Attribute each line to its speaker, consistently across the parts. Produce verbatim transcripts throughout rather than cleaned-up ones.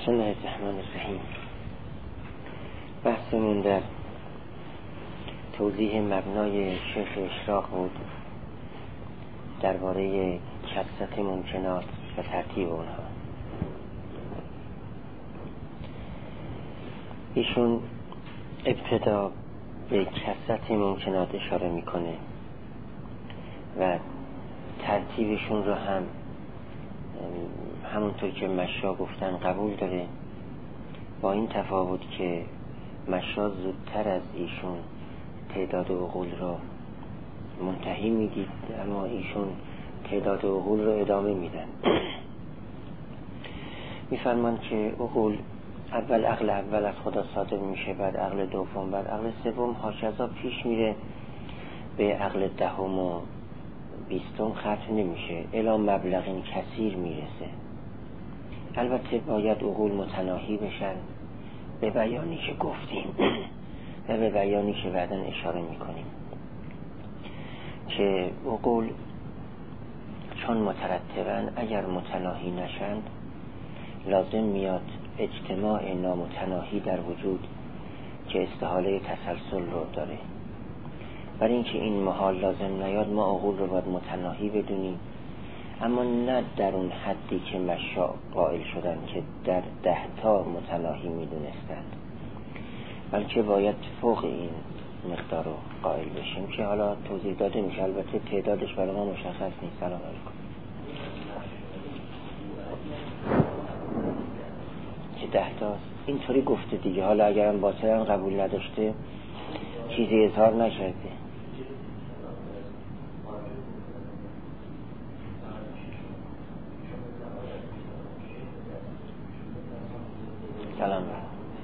Speaker 1: بسم الله الرحمن الرحیم. بحثمون در توضیح مبنای شیخ اشراق بود درباره کثرت ممکنات و ترتیب اونها. ایشون ابتدا به کثرت ممکنات اشاره میکنه و ترتیبشون رو هم همونطور که مشا گفتن قبول داره، با این تفاوت که مشا زودتر از ایشون تعداد عقول را منتهی میدید، اما ایشون تعداد عقول را ادامه میدن. میفرمان که عقول اول عقل اول از خدا صادر میشه، بعد عقل دوم، بعد عقل سوم، هاکذا پیش میره به عقل دهم و بیستم ختم نمیشه، الی مبلغ کثیر میرسه. البته باید عقول متناهی بشن به بیانی که گفتیم و به بیانی که بعداً اشاره میکنیم که عقول چون مترتبن اگر متناهی نشند لازم میاد اجتماع نامتناهی در وجود که استحاله تسلسل رو داره. برای اینکه این محال لازم نیاد ما عقول رو باید متناهی بدونیم، اما نه در اون حدی که مشا قائل شدن که در ده تا متناهی میدونستند، بلکه باید فوق این مقدار رو قائل بشیم که حالا توضیح داده میشه. البته تعدادش برای ما مشخص نیست. سلام علیکم. که ده تاست اینطوری گفته دیگه، حالا اگرم باطلا قبول نداشته چیزی اظهار نشده. سلام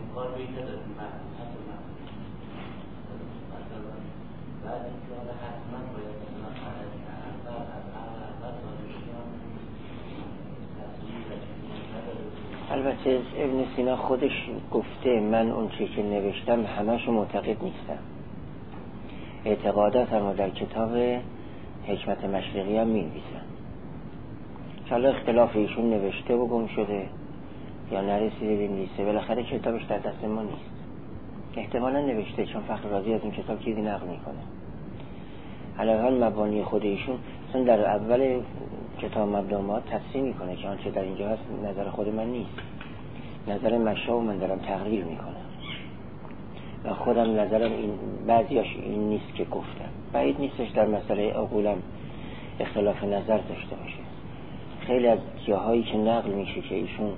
Speaker 1: البته ابن سینا خودش گفته من اون چی که نوشتم همه‌شو معتقد نیستم، اعتقادات هم در کتاب حکمت مشرقی هم می نویسن. حالا اختلاف ایشون نوشته و گم شده یا نرسیده بنویسه، بالاخره کتابش در دست ما نیست. احتمالا نوشته چون فخر رازی از این کتاب چیزی نقل میکنه. علاوه مبانی خود ایشون اصلا در اول کتاب مبدومات تصریح میکنه که آنچه در اینجا هست نظر خود من نیست، نظر مشا و من دارم تقریر میکنم و خودم نظرم این بعضیاش این نیست که گفتم. بعید نیستش در مسئله عقولم اختلاف نظر داشته باشه. خیلی از جاهایی که نقل میشه که ایشون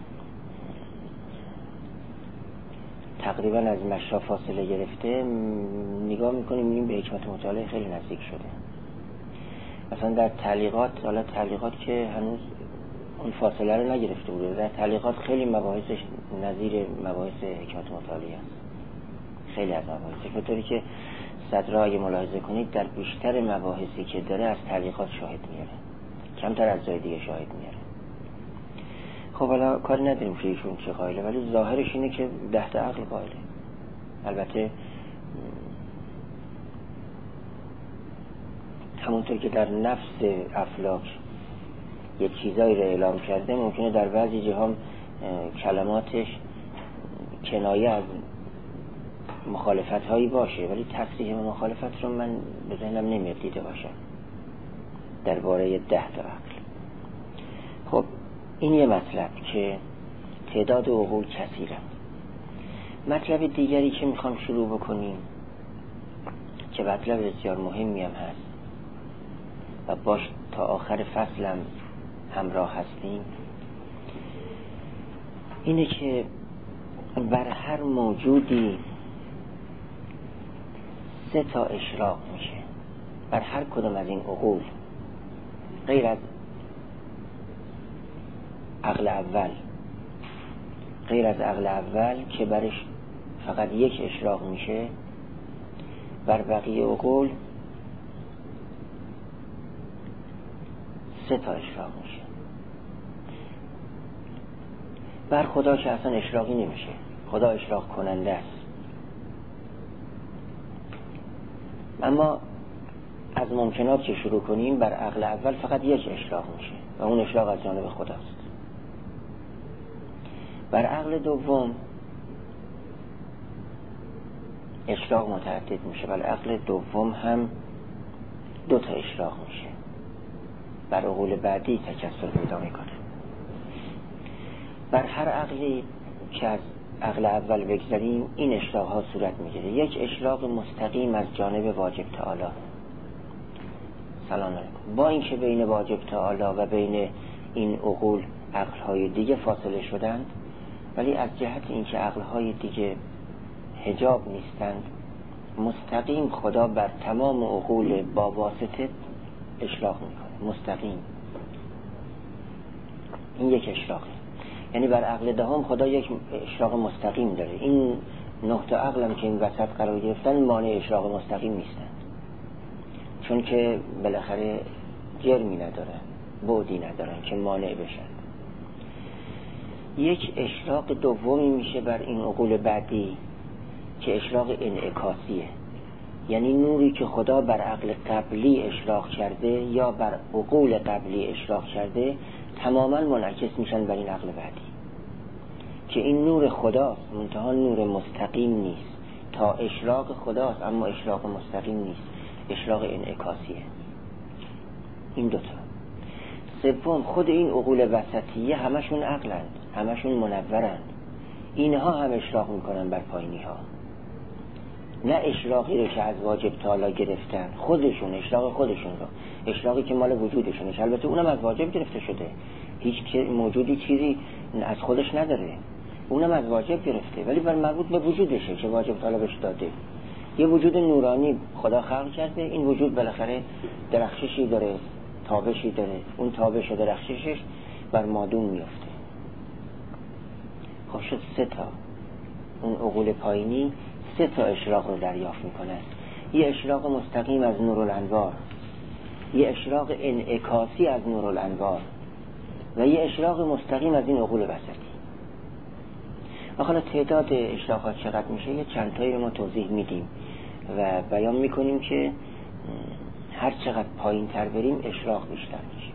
Speaker 1: تقریبا از مشا فاصله گرفته، نگاه میکنیم میبینیم به حکمت مطالعه خیلی نزدیک شده. مثلا در تعلیقات، حالا تعلیقات که هنوز اون فاصله رو نگرفته بوده، در تعلیقات خیلی مباحثش نظیر مباحث حکمت مطالعه است. خیلی از مباحثش، به طوری که صدرا اگه ملاحظه کنید در بیشتر مباحثی که داره از تعلیقات شاهد میاره، کمتر از جای دیگه شاهد میاره. خب حالا کاری نداریم که ایشون چه قائله، ولی ظاهرش اینه که ده تا عقل قائله. البته همونطور که در نفس افلاک یه چیزایی رو اعلام کرده، ممکنه در بعضی جاها کلماتش کنایه از مخالفت هایی باشه، ولی تصریح مخالفت رو من به ذهنم نمیاد دیده باشم درباره ده تا عقل. خب این یه مطلب که تعداد عقول کثیره. مطلب دیگری که میخوام شروع بکنیم که مطلب بسیار مهمی هم هست و باش تا آخر فصلم همراه هستیم، اینه که بر هر موجودی سه تا اشراق میشه، بر هر کدوم از این عقول، غیر از عقل اول، غیر از عقل اول که برش فقط یک اشراق میشه، بر بقیه عقول سه تا اشراق میشه. بر خدا که اصلا اشراقی نمیشه، خدا اشراق کننده است. اما از ممکنات که شروع کنیم، بر عقل اول فقط یک اشراق میشه و اون اشراق از جانب خداست. بر عقل دوم اشراق متعدد میشه، ولی عقل دوم هم دو تا اشراق میشه، بر عقول بعدی تکثر پیدا میکنه. بر هر عقلی که از عقل اول بگذاریم این اشراق ها صورت میگیره. یک اشراق مستقیم از جانب واجب تعالی، سلام علیکم، با اینکه بین واجب تعالی و بین این عقول عقل های دیگه فاصله شدند، ولی از جهت اینکه عقل های دیگه حجاب نیستند، مستقیم خدا بر تمام عقول با واسطه اشراق میکنه، مستقیم. این یک اشراقه، یعنی بر عقل دهم خدا یک اشراق مستقیم داره. این نقطه عقل هم که این وسط قرار گرفتن مانع اشراق مستقیم نیستند، چون که بالاخره جرمی ندارن، بعدی ندارن که مانع بشن. یک اشراق دومی میشه بر این عقول بعدی که اشراق انعکاسیه، یعنی نوری که خدا بر عقل قبلی اشراق کرده یا بر عقول قبلی اشراق کرده تماما منعکس میشن بر این عقل بعدی، که این نور خداست منتها نور مستقیم نیست. تا اشراق خداست اما اشراق مستقیم نیست، اشراق انعکاسیه. این دوتا. سوم، خود این عقول وسطیه همشون عقلند، همشون منورند، اینها هم اشراق میکنن بر پایینی ها، نه اشراقی رو که از واجب تعالی گرفتن، خودشون اشراق خودشون رو، اشراقی که مال وجودشونه، البته اونم از واجب گرفته شده، هیچ موجودی چیزی از خودش نداره، اونم از واجب گرفته، ولی بر مربوط به وجودشه که واجب تعالی بهش داده. یه وجود نورانی خدا خلق کرده، این وجود بالاخره درخششی داره، تابشی داره، اون تابش و درخششش بر مادون میفته. خب شد سه تا، اون عقول پایینی سه تا اشراق رو دریافت میکنن. یه اشراق مستقیم از نورالانوار، یه اشراق انعکاسی از نورالانوار و یه اشراق مستقیم از این عقول وسطی. و حالا تعداد اشراقات چقدر میشه یه چند تایی رو ما توضیح میدیم و بیان میکنیم که هر چقدر پایین تر بریم اشراق بیشتر میشه.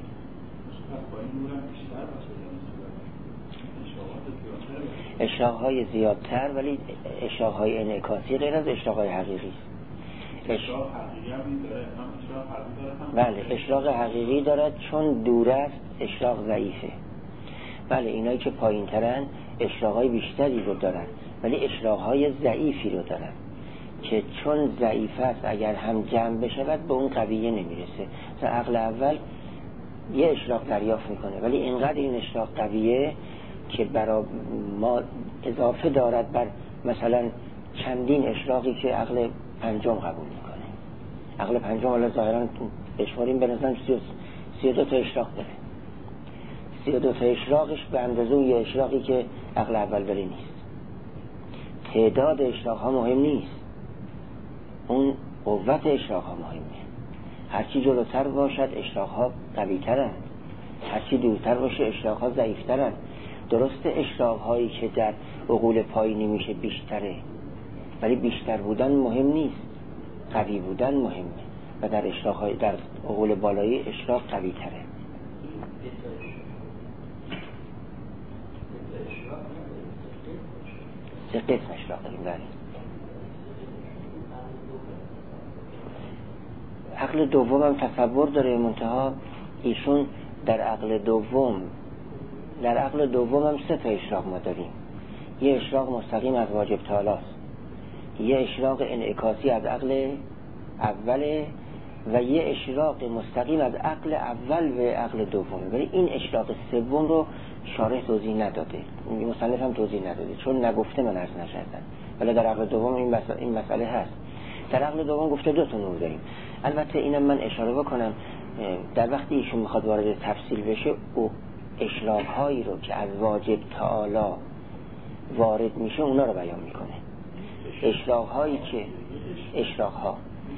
Speaker 1: اشراق های زیادتر، ولی اشراق های انعکاسی غیر از اشراق های حقیقی است. اشراق حقیقی هم داره، بله اشراق حقیقی دارد چون دور است، اشراق ضعیفه. بله اینایی که پایین ترن اشراق های بیشتری رو دارن، ولی اشراق های ضعیفی رو دارن که چون ضعیف است اگر هم جمع بشود به اون قویه نمیرسه. مثلا عقل اول یه اشراق دریافت میکنه، ولی اینقدر این اشراق قویه که برای ما اضافه دارد بر مثلا چندین اشراقی که عقل پنجم قبول میکنه. عقل پنجم حالا ظاهرا بشماریم به نظرم سی و دو تا اشراق داره، سی و دو تا اشراقش به اندازه یه اشراقی که عقل اول داره نیست. تعداد اشراق ها مهم نیست، اون قوت اشراق ها مهمه. هرچی جلوتر باشد اشراق ها قوی ترند، هرچی دورتر باشه اشراق ها ضعیف ترند. درست اشراق هایی که در عقول پایینی میشه بیشتره، ولی بیشتر بودن مهم نیست، قوی بودن مهمه و در اشراق های در عقول بالایی اشراق قوی تره. سه قسم اشراق داریم. بله عقل دوم هم تصور داره، منتها ایشون در عقل دوم در عقل دوم هم سه تا اشراق ما داریم. یه اشراق مستقیم از واجب تعالی است، یه اشراق انعکاسی از عقل اوله و یه اشراق مستقیم از عقل اول و عقل دومه. ولی این اشراق سوم رو شارح توضیح نداده، مصنف هم توضیح نداده چون نگفته من عرض نشدن، ولی در عقل دوم این مسئله, این مسئله هست. در عقل دوم گفته دو تا نور داریم. البته اینم من اشاره بکنم، در وقتی ایشون میخواد وارد تفصیل بشه او اشراق هایی رو که از واجب تعالی وارد میشه اونا رو بیان میکنه. اشراق هایی که اشراق ها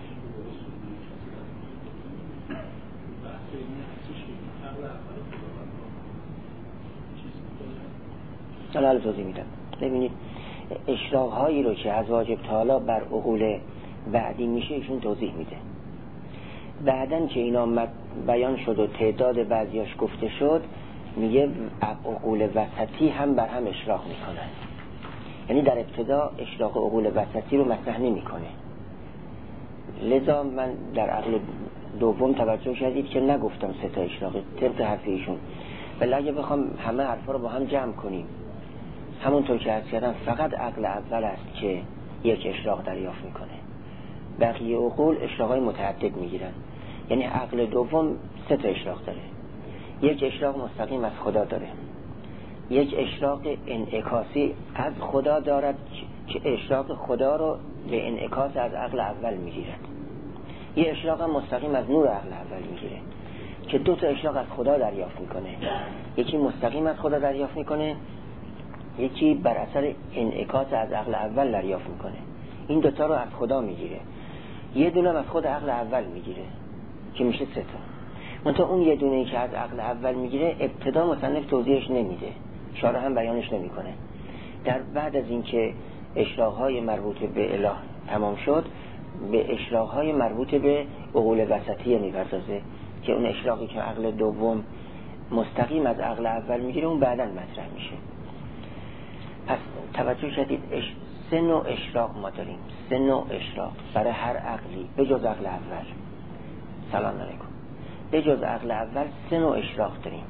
Speaker 1: حالا توضیح میدم. ببینید اشراق هایی رو که از واجب تعالی بر عقول بعدی میشه ایشون توضیح میده. بعدن که اینا بیان شد و تعداد بعضیاش گفته شد، میگه عقول وسطی هم بر هم اشراق میکنن، یعنی در ابتدا اشراق عقول وسطی رو مطرح نمیکنه. لذا من در عقل دوم توجه کردید که نگفتم سه تا اشراق طبق حرف ایشون، ولی اگه بخوام همه حرفا رو با هم جمع کنیم همونطور که عرض کردم فقط عقل اول است که یک اشراق دریافت میکنه، بقیه عقول اشراقای متعدد میگیرن. یعنی عقل دوم سه تا اشراق داره، یک اشراق مستقیم از خدا داره، یک اشراق انعکاسی از خدا دارد که اشراق خدا رو به انعکاس از عقل اول میگیرد، یه اشراق هم مستقیم از نور عقل اول میگیره که دو تا اشراق از خدا دریافت میکنه، یکی مستقیم از خدا دریافت میکنه، یکی بر اثر انعکاس از عقل اول دریافت میکنه. این دوتا رو از خدا میگیره، یه دونه از خود عقل اول میگیره که میشه سه تا. منتها اون یه دونه‌ای که از عقل اول میگیره ابتدا مصنف توضیحش نمیده، شارح هم بیانش نمیکنه. در بعد از اینکه اشراق‌های مربوط به اله تمام شد به اشراق‌های مربوط به عقول وسطیه میپردازه که اون اشراقی که عقل دوم مستقیم از عقل اول میگیره اون بعداً مطرح میشه. پس توجه شدید اش... سه نوع اشراق ما داریم، سه نوع اشراق برای هر عقلی به جز عقل اول. سلام علیکم. به جز عقل اول سه نوع اشراق داریم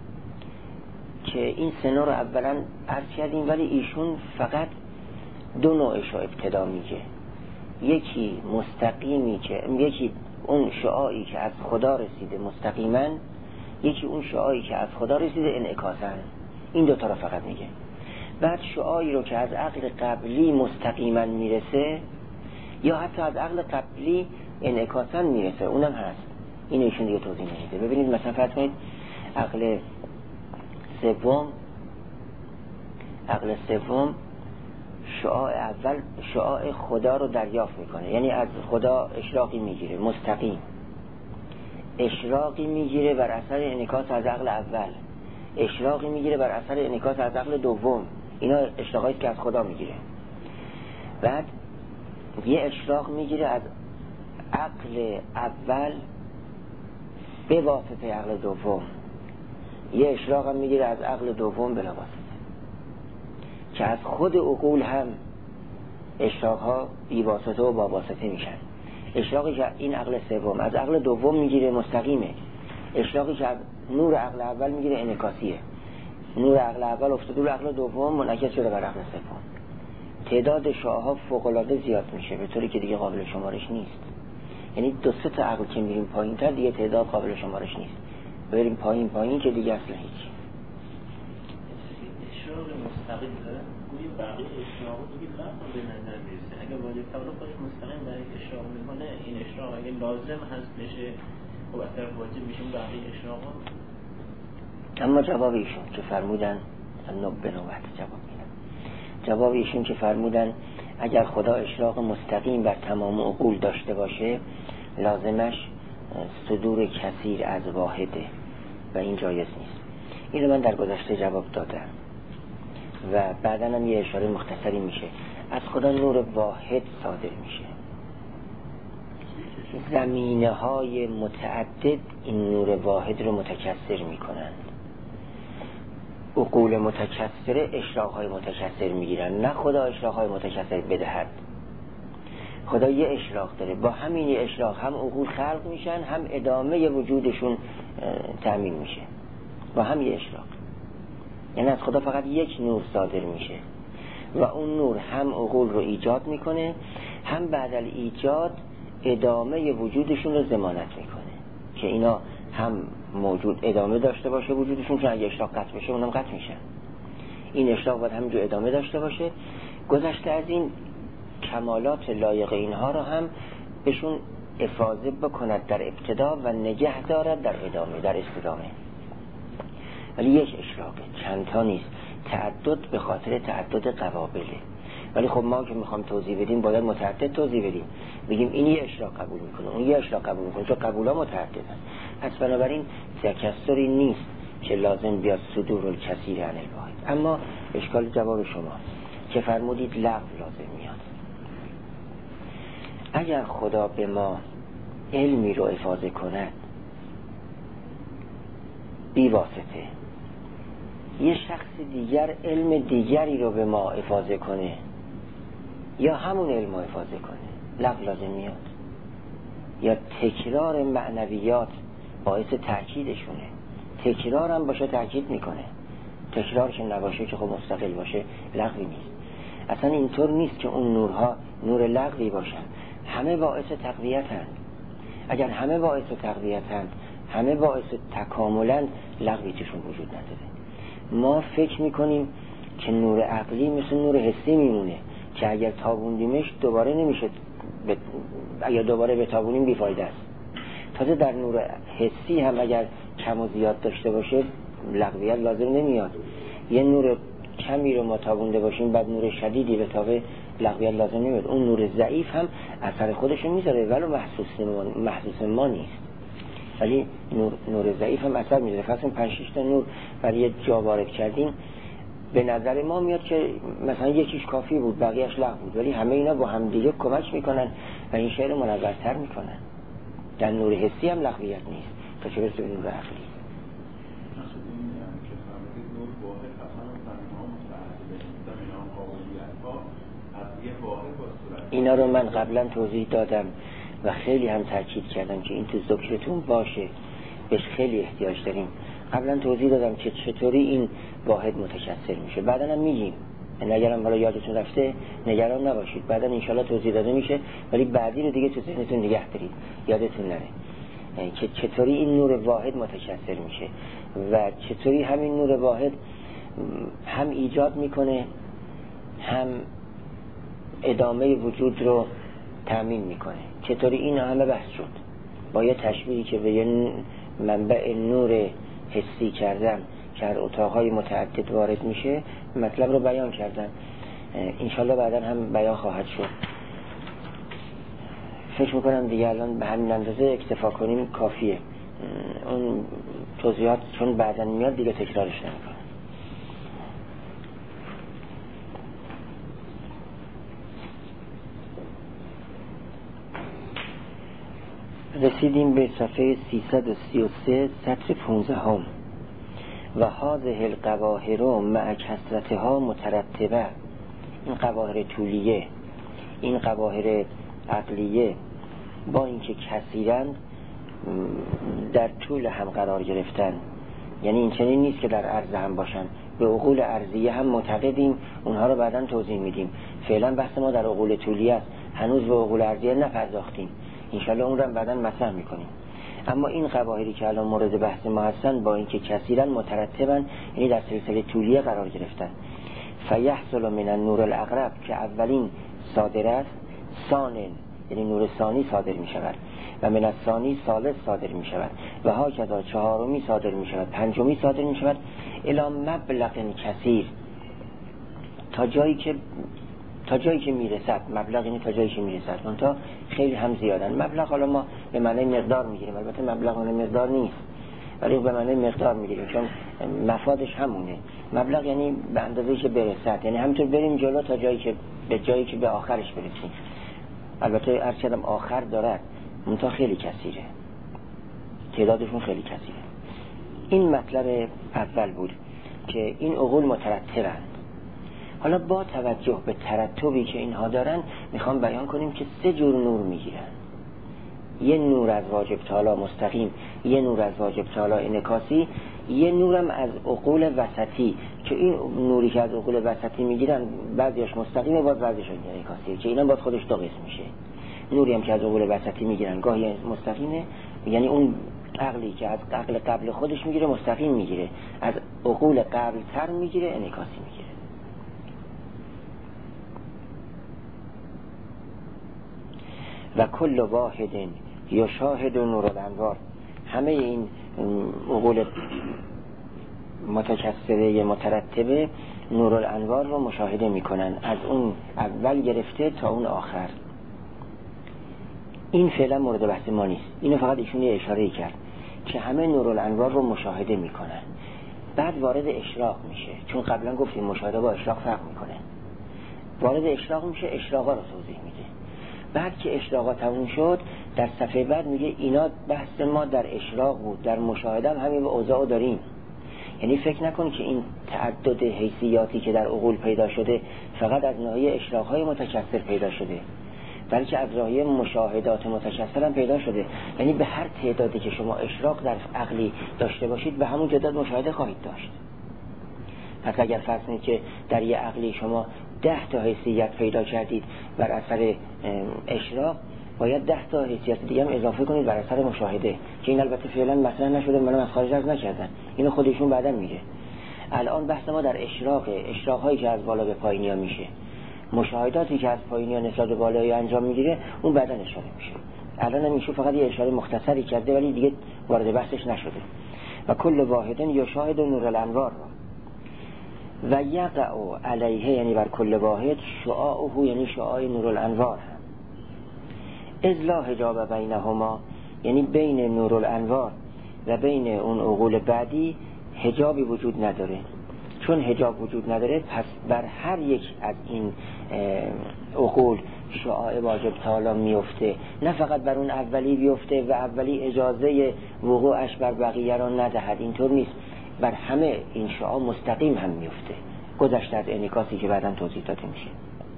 Speaker 1: که این سه نوع رو اولا عرض کردیم، ولی ایشون فقط دو نوعش رو ابتدا میگه. یکی مستقیمی که یکی اون شعاعی که از خدا رسیده مستقیما، یکی اون شعاعی که از خدا رسیده انعکاساً. این دوتا رو فقط میگه. بعد شعاعی رو که از عقل قبلی مستقیما میرسه یا حتی از عقل قبلی انعکاساً میرسه اونم هست. این ایشون دیگه توضیح نمیده. ببینید مثلا فرض کنید عقل سوم عقل سوم شعاع اول شعاع خدا رو دریافت میکنه، یعنی از خدا اشراقی میگیره مستقیم، اشراقی میگیره بر اثر انعکاس از عقل اول، اشراقی میگیره بر اثر انعکاس از عقل دوم. اینا اشراقایی که از خدا میگیره. بعد یه اشراق میگیره از عقل اول به واسطه عقل دوم، یه اشراق هم میگیره از عقل دوم بلا واسطه، که از خود عقول هم اشراق ها بی واسطه و با واسطه میشن. اشراقی که این عقل سوم از عقل دوم میگیره مستقیمه، اشراقی که از نور عقل اول میگیره انعکاسیه. نور عقل اول افتاده رو عقل دوم منعکس شده بر عقل سوم. تعداد شعاع‌ها فوق‌العاده زیاد میشه به طوری که دیگه قابل شمارش نیست. یعنی دو سه تا عقل که میریم پایین‌تر دیگه تعداد قابل شمارش نیست، بریم پایین پایین که دیگه اصلا هیچ.
Speaker 2: اشراق مستقیم داره گویی بقیه اشراق دیگه فرق به نظر میرسه. اگه واجب تعالی خودش مستقیم برای اشراق میکنه، این اشراق اگه لازم هست بشه و اثر واجب میشه بقیه اشراق ها.
Speaker 1: اما جواب ایشون که فرمودن نوب به نوبت جواب میدن. جواب ایشون که فرمودن اگر خدا اشراق مستقیم بر تمام عقول داشته باشه لازمش صدور کثیر از واحده و این جایز نیست. اینو من در گذشته جواب دادم و بعداً هم یه اشاره مختصری میشه. از خدا نور واحد صادر میشه، زمینه های متعدد این نور واحد رو متکثر میکنند. عقول متکثره اشراق های متکثر میگیرن، نه خدا اشراق های متکثر بدهد. خدا یه اشراق داره، با همین یه اشراق هم عقول خلق میشن هم ادامه وجودشون تأمین میشه با هم یه اشراق. یعنی از خدا فقط یک نور صادر میشه و اون نور هم عقول رو ایجاد میکنه هم بعد از ایجاد ادامه وجودشون رو ضمانت میکنه که اینا هم موجود ادامه داشته باشه وجودشون، چون اگه اشراق قطع بشه اونم قطع میشن. این اشراق باید همینجور ادامه داشته باشه. گذشته از این کمالات لایق اینها رو هم بهشون افاضه بکند در ابتدا و نگه دارد در ادامه در استدامه. ولی یک اشراقه، چند تا نیست، تعدد به خاطر تعدد قوابله. ولی خب ما که میخوام توضیح بدیم باید متعدد توضیح بدیم، بگیم این یه اشراق قبول میکنه اون یه اشراق قبول میکنه، چون قبولا متعددن. پس بنابراین تکثری نیست که لازم بیاد صدور الکثیر عن الواحد. اما اشکال جواب شما که فرمودید لفظ لازم میاد. اگر خدا به ما علمی رو افاضه کند بی واسطه یه شخص دیگر علم دیگری رو به ما افاضه کنه یا همون علم رو افاضه کنه، لغو لازم میاد. یا تکرار معنویات باعث تأکیدشونه، تکرار هم باشه تأکید میکنه، تکرار که نباشه که خب مستقل باشه لغوی نیست. اصلا اینطور نیست که اون نورها نور لغوی باشن، همه باعث تقویتن. اگر همه باعث تقویتن، همه باعث تکاملن، لغوی توشون وجود نداره. ما فکر میکنیم که نور عقلی مثل نور حسی میمونه که اگر تابوندیمش دوباره نمیشه ب... اگر دوباره به تابونیم بیفایده است. تازه در نور حسی هم اگر کم و زیاد داشته باشه لغویت لازم نمیاد. یه نور کمی رو ما تابونده باشیم بعد نور شدیدی به تابه، لغویت لازم نمیاد. اون نور ضعیف هم اثر خودشو میذاره ولی محسوس ما, محسوس ما نیست، ولی نور, نور ضعیف هم اثر میذاره. فرض کن پنج شش تا نور برای یه جا وارد کردیم، به نظر ما میاد که مثلا یکیش کافی بود بقیه‌اش لغو بود، ولی همه اینا با هم دیگه کمک میکنن و این شعر منورتر میکنن. در نور حسی هم لغویت نیست تا چه برسه به نور عقلی. اینا رو من قبلا توضیح دادم و خیلی هم تاکید کردم که این تو ذکرتون باشه، بهش خیلی احتیاج داریم. قبلا توضیح دادم که چطوری این واحد متکثر میشه، بعدا هم میگیم. نگران حالا یادتون رفته نگران نباشید، بعدا انشالله توضیح داده میشه، ولی بعدی رو دیگه تو ذهنتون نگه دارید یادتون نره که چطوری این نور واحد متکثر میشه و چطوری همین نور واحد هم ایجاد میکنه هم ادامه وجود رو تأمین میکنه. چطوری این همه بحث شد با یه تشبیهی که به یه منبع نور حسی کردم که هر اتاقهای متعدد وارد میشه، مطلب رو بیان کردم. انشالله بعدا هم بیان خواهد شد. فکر میکنم دیگه الان به همین اندازه اکتفا کنیم کافیه. اون توضیحات چون بعدا میاد دیگه تکرارش نمیکنم. رسیدیم به صفحه سیصد و سی و سه سطر پانزده هم. و هذه القواهر مع کثرتها مترتبه. این قواهر طولیه، این قواهر عقلیه با اینکه کثیرند در طول هم قرار گرفتن، یعنی این چنین نیست که در عرض هم باشن. به عقول عرضیه هم معتقدیم، اونها رو بعداً توضیح میدیم. فعلا بحث ما در عقول طولیه است، هنوز به عقول عرضیه نپرداختیم، انشالله اون رو بعداً مطرح میکنیم. اما این قواهری که الان مورد بحث ما هستن با اینکه کثیرن مترتبن، یعنی در سلسله طولیه قرار گرفتن. فیحصل من النور الاقرب که اولین صادر است، ثانٍ یعنی نور ثانی صادر می شود و من الثانی ثالث صادر می شود و ها کذا چهارمی صادر می شود، پنجمی صادر می شود الی مبلغ کثیر، تا جایی که تا جایی که میرسد. مبلغ یعنی تا جایی که میرسد، اون تا خیلی هم زیادن. مبلغ حالا ما به معنی مقدار میگیریم، البته مبلغ معنی مقدار نیست ولی به معنی مقدار میگیریم چون مفادش همونه. مبلغ یعنی به اندازه‌ای که برسد، یعنی همینطور بریم جلو تا جایی که به جایی که به آخرش برسیم. البته هر چقدر آخر دارد منتها خیلی کثیره، تعدادشون خیلی کثیره. این مطلب اول بود که این عقول مترتبند. حالا با توجه به ترتبی که اینها دارن میخوام بیان کنیم که سه جور نور میگیرن. یه نور از واجب تعالی مستقیم، یه نور از واجب تعالی انعکاسی، یه نورم از عقول وسطی که این نوری که از عقول وسطی میگیرن بعضیش مستقیمه باز بعضیش انعکاسیه که اینا باز خودش دو قسم میشه. نوری هم که از عقول وسطی میگیرن گاهی مستقیمه، یعنی اون عقلی که از عقل قبل خودش میگیره مستقیم میگیره، از عقول قبل تر میگیره انعکاسی میگیره. و کل واحد یشاهد نور الانوار، همه این عقول متکثره مترتبه نور الانوار رو مشاهده میکنن، از اون اول گرفته تا اون آخر. این فعلا مورد بحث ما نیست، اینو فقط ایشون یه اشاره کرد که همه نور الانوار رو مشاهده میکنن. بعد وارد اشراق میشه، چون قبلا گفتیم مشاهده با اشراق فرق میکنه. وارد اشراق میشه، اشراقا رو توضیح میده. بعد که اشراقا تموم شد در صفحه بعد میگه اینا بحث ما در اشراق بود، در مشاهده هم همین اوضاع داریم. یعنی فکر نکن که این تعدد حیثیاتی که در عقول پیدا شده فقط از ناحیه اشراق‌های متکثر پیدا شده، بلکه از ناحیه مشاهدات متکثر هم پیدا شده. یعنی به هر تعدادی که شما اشراق در عقلی داشته باشید به همون تعداد مشاهده خواهید داشت. پس اگر فرض کنید که در یه عقلی شما ده تا حیثیت پیدا کردید بر اثر اشراق، باید ده تا حیثیت دیگه هم اضافه کنید بر اثر مشاهده، که این البته فعلا مطرح نشده، منم از خارج از نکردن، اینو خودشون بعدا میگه. الان بحث ما در اشراق، اشراق هایی که از بالا به پایینیا میشه، مشاهداتی که از پایینیا نسبت به بالایی انجام میگیره، اون بعدا اشاره میشه. الان هم ایشون فقط یه اشاره مختصری کرده ولی دیگه وارد بحثش نشده. و کل واحد یشاهد نور الانوار و یقع علیه، یعنی بر کل واحد، شعاعه، یعنی شعاع نور الانوار. اذ لا حجاب بینهما، یعنی بین نور الانوار و بین اون عقول بعدی حجابی وجود نداره. چون حجاب وجود نداره، پس بر هر یک از این عقول شعاع واجب تعالی میفته، نه فقط بر اون اولی بیفته و اولی اجازه وقوعش بر بقیه را ندهد، اینطور نیست، بر همه این شعاع مستقیم هم میفته، گذشته از انعکاسی که بعداً توضیح داده میشه.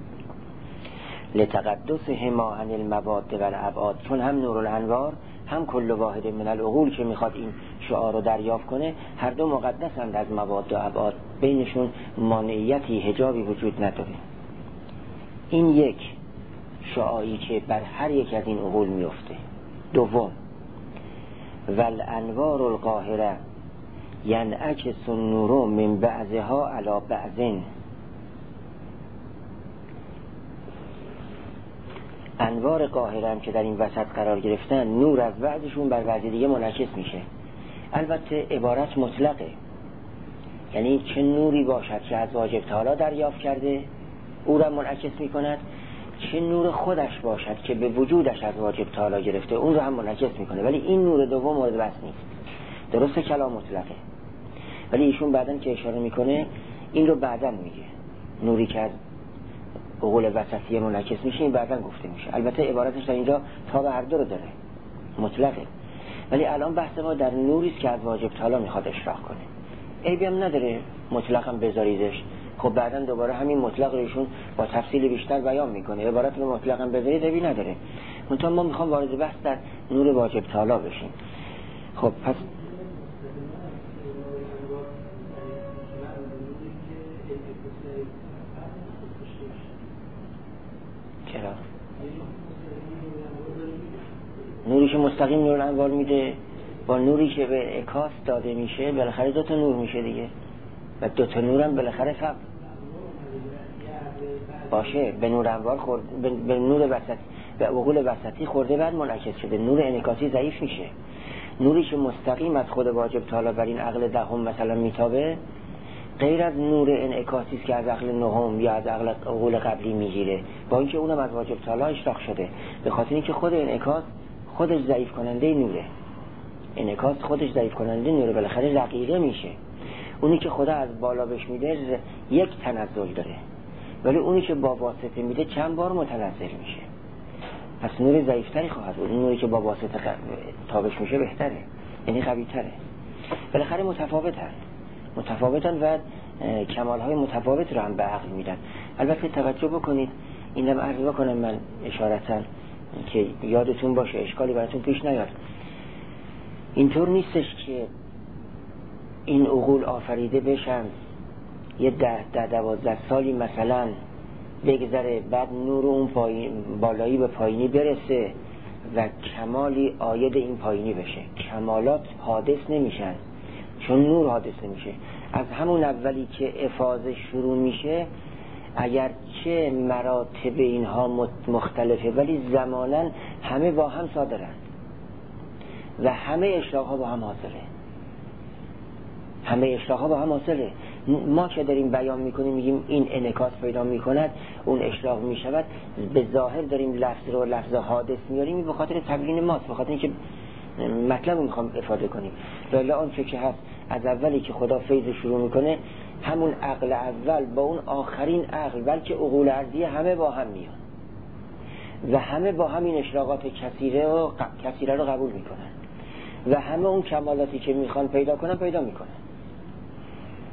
Speaker 1: لتقدس هما عن المواد و الابعاد، چون هم نور الانوار هم کل واحد من العقول که میخواد این شعار رو دریافت کنه، هر دو مقدسند از مواد و ابعاد، بینشون مانعیتی، حجابی وجود نداره. این یک شعاعی که بر هر یک از این عقول میفته. دوم، والانوار القاهره ینعکس النور من بعضها علی بعض، انوار قاهره هم که در این وسط قرار گرفتن، نور از بعضشون بر بعض دیگه منعکس میشه. البته عبارت مطلقه، یعنی چه نوری باشد که از واجب تعالی دریافت کرده او را منعکس میکند، چه نور خودش باشد که به وجودش از واجب تعالی گرفته اون رو هم منعکس میکنه. ولی این نور دوم مورد بحث نیست. درسته کلام مطلقه، ولی ایشون بعدن که اشاره میکنه این رو بعدن میگه، نوری که از عقول وسطیه منعکس میشه این بعدن گفته میشه. البته عبارتش در اینجا تاب هر دو رو داره، مطلقه، ولی الان بحث ما در نوری است که از واجب تعالی میخواد اشراق کنه. عیبی هم نداره مطلق هم بذاریدش، خب بعدن دوباره همین مطلق رو ایشون با تفصیل بیشتر بیان میکنه، عبارت رو مطلق هم بذارید عیبی نداره. منتها ما میخوام وارد بحث در نور واجب تعالی بشیم. خب پس چرا؟ نوری که مستقیم نور انوار میده با نوری که به انعکاس داده میشه بالاخره دو تا نور میشه دیگه، و دو تا نور هم بالاخره خب باشه به نور انوار خورد، به, به نور وسط، به عقول وسطی خورده بعد منعکس شده، نور انعکاسی ضعیف میشه. نوری که مستقیم از خود واجب تعالی بر این عقل دهم مثلا میتابه، غیر از نور انعکاسی است که از عقل نهم یا از عقل عقول قبلی میگیره، با اینکه اونم از واجب تعالی اشراق شده، به خاطر اینکه خود انعکاس خودش ضعیف کننده نوره، انعکاس خودش ضعیف کننده نوره، بالاخره رقیقه میشه. اونی که خدا از بالا بهش میده یک تنزل داره، ولی اونی که با واسطه میده چند بار متنزل میشه، پس نور ضعیفتری خواهد بود. اون نوری که با واسطه تابش میشه بهتره، یعنی قوی تره. بالاخره متفاوتن متفاوتن و کمالهای متفاوت رو هم به عقل میدن. البته توجه بکنید، اینم عرض بکنم من اشارتاً که یادتون باشه، اشکالی براتون پیش نیاد. اینطور نیستش که این عقول آفریده بشن یه ده ده دوازده سالی مثلا بگذره، بعد نور اون پایین بالایی به پایینی برسه و کمالی عاید این پایینی بشه. کمالات حادث نمیشن چون نور حادث نمیشه. از همون اولی که افاضه شروع میشه، اگر چه مراتب اینها مختلفه ولی زماناً همه با هم صادرن و همه اشراقها با هم حاصله، همه اشراقها با هم حاصله. ما که داریم بیان میکنیم میگیم این انعکاس پیدا میکند اون اشراق میشود، به ظاهر داریم لفظ رو لفظ حادث میاریم به خاطر تبیین ماست، به خاطر اینکه مطلب رو میخوام افاده کنیم. ولی آن چه که هست از اولی که خدا فیض شروع میکنه، همون عقل اول با اون آخرین عقل بلکه عقول ارضیه همه با هم میان و همه با همین اشراقات کثیره و کثیره رو قبول میکنن و همه اون کمالاتی که میخوان پیدا کنن پیدا میکنن.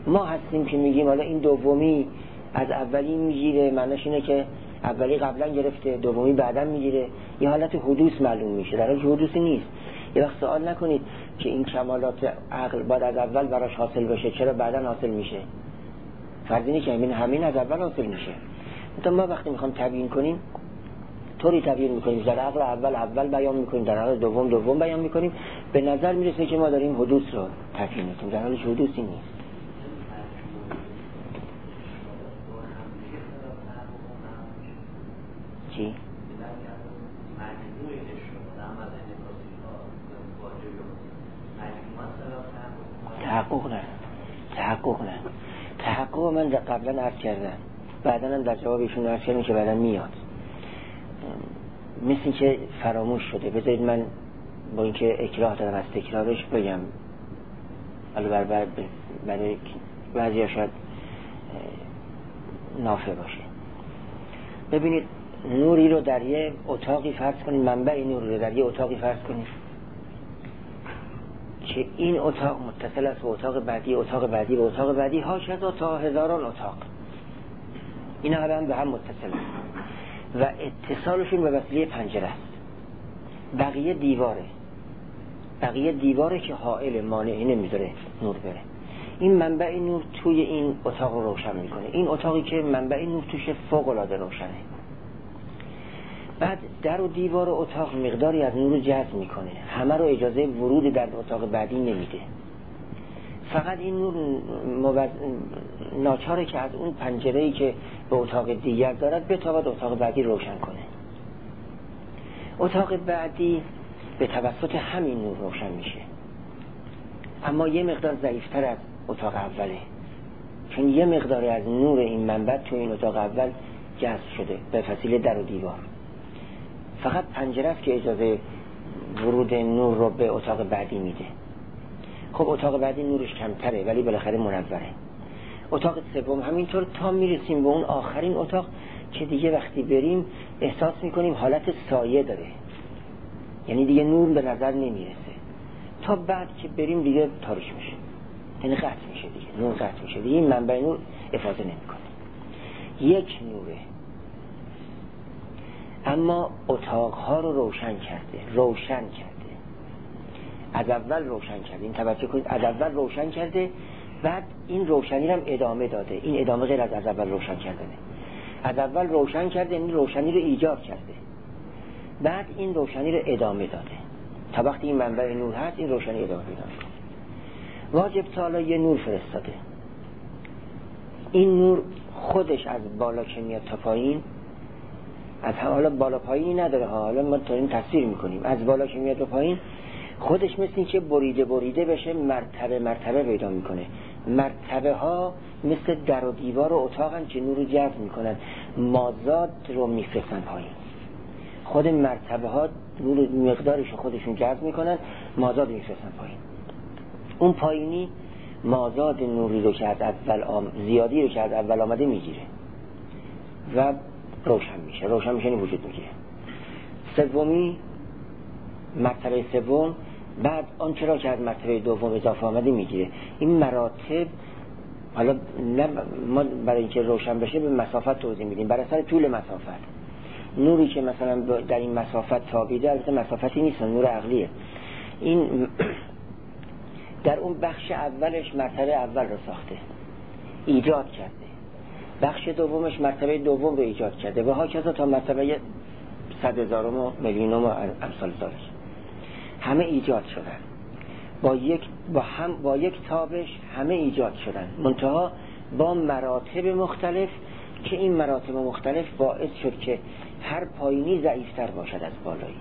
Speaker 1: ما هستیم که میگیم حالا این دومی از اولی میگیره، معناش اینه که اولی قبلا گرفته دومی بعدا میگیره، یه حالت حدوث معلوم میشه، در حالی که حدوثی نیست. یه وقت سوال نکنید که این کمالات عقل باید از اول براش حاصل بشه، چرا بعدا حاصل میشه؟ فرض اینه که همین همین از اول حاصل میشه. مثلا ما وقتی میخوام تبیین کنیم طوری تبیین میکنیم، در عقل اول اول بیان میکنیم، در عقل دوم دوم بیان میکنیم، به نظر میرسه که ما داریم حدوث رو تبیین میکنیم، در حالی که حدوثی نیست. چی؟ تحقق نه تحقق نه تحقق من قبلا عرض کردم، بعدا هم در جوابشون عرض کردم که بعدا میاد، مثل که فراموش شده. بذارید من با اینکه اکراه دارم از تکرارش بگم، حالا بر بعد برای بعضی ها شاید نافع باشه. ببینید نوری رو در یه اتاقی فرض کنید، منبع نور رو در یه اتاقی فرض کنید که این اتاق متصل است به اتاق بعدی، اتاق بعدی به اتاق بعدی، هاشتا تا هزاران اتاق، اینا هم به هم متصل است و اتصالشون به وسیله پنجره است. بقیه دیواره، بقیه دیواره که حائل مانعی نمیذاره نور بره. این منبع نور توی این اتاق رو روشن میکنه، این اتاقی که منبع نور توش فوق العاده روشنه. بعد در و دیوار اتاق مقداری از نور رو جذب میکنه، همه رو اجازه ورود در اتاق بعدی نمیده. فقط این نور موز... ناچاره که از اون پنجره‌ای که به اتاق دیگر دارد بتواند اتاق بعدی روشن کنه. اتاق بعدی به توسط همین نور روشن میشه، اما یه مقدار ضعیفتر از اتاق اوله، چون یه مقداری از نور این منبع تو این اتاق اول جذب شده به وسیله در و دیوار. فقط پنجره است که اجازه ورود نور رو به اتاق بعدی میده. خب اتاق بعدی نورش کمتره ولی بالاخره منوره. اتاق سوم همینطور تا میرسیم به اون آخرین اتاق که دیگه وقتی بریم احساس میکنیم حالت سایه داره، یعنی دیگه نور به نظر نمیرسه. تا بعد که بریم دیگه تاریک میشه، یعنی قطع میشه دیگه، نور قطع میشه دیگه، این منبع نور افاضه نمیکنه. یک نوره اما اتاقها رو روشن کرده، روشن کرده از اول روشن کرده، این توجه کنید، از اول روشن کرده، بعد این روشنی رو هم ادامه داده. این ادامه غیر از از اول روشن کردنه. از اول روشن کرده، این روشنی رو ایجاد کرده، بعد این روشنی رو ادامه داده تا وقتی این منبع نور هست این روشنی ادامه پیدا میکنه. واجب تعالی یه نور فرستاده، این نور خودش از بالا که میاد تا پایین، از حالا بالا پایینی نداره، حالا ما تا این تصویر میکنیم، از بالا که میاد تا پایین خودش مثل این که بریده بریده بشه مرتبه مرتبه پیدا میکنه. مرتبه ها مثل در و دیوار و اتاقن که نور رو جذب میکنن، مازاد رو میفرستن پایین. خود مرتبه ها نور مقدارش رو خودشون جذب میکنن، مازاد رو میفرستن پایین. اون پایینی مازاد نوری رو که از اول آم... زیادی رو که از اول آمده میگیره و روشن میشه، روشن میشه این وجود میگیره. سومی مرتبه سوم بعد آنچه را که از مرتبه دوم اضافه آمده میگیره. این مراتب حالا نه ما برای اینکه روشن بشه به مسافت توضیح میدیم، بر اثر طول مسافت. نوری که مثلا در این مسافت تابیده، البته مسافتی نیست، نور عقلیه، این در اون بخش اولش مرتبه اول رو ساخته، ایجاد کرده، بخش دومش مرتبه دوم رو ایجاد کرده و هاکذا تا مرتبه صد هزارم و میلیونم و امثال ذالک، همه ایجاد شدن با یک با هم با یک تابش، همه ایجاد شدن، منتها با مراتب مختلف که این مراتب مختلف باعث شد که هر پایینی ضعیفتر باشد از بالایی.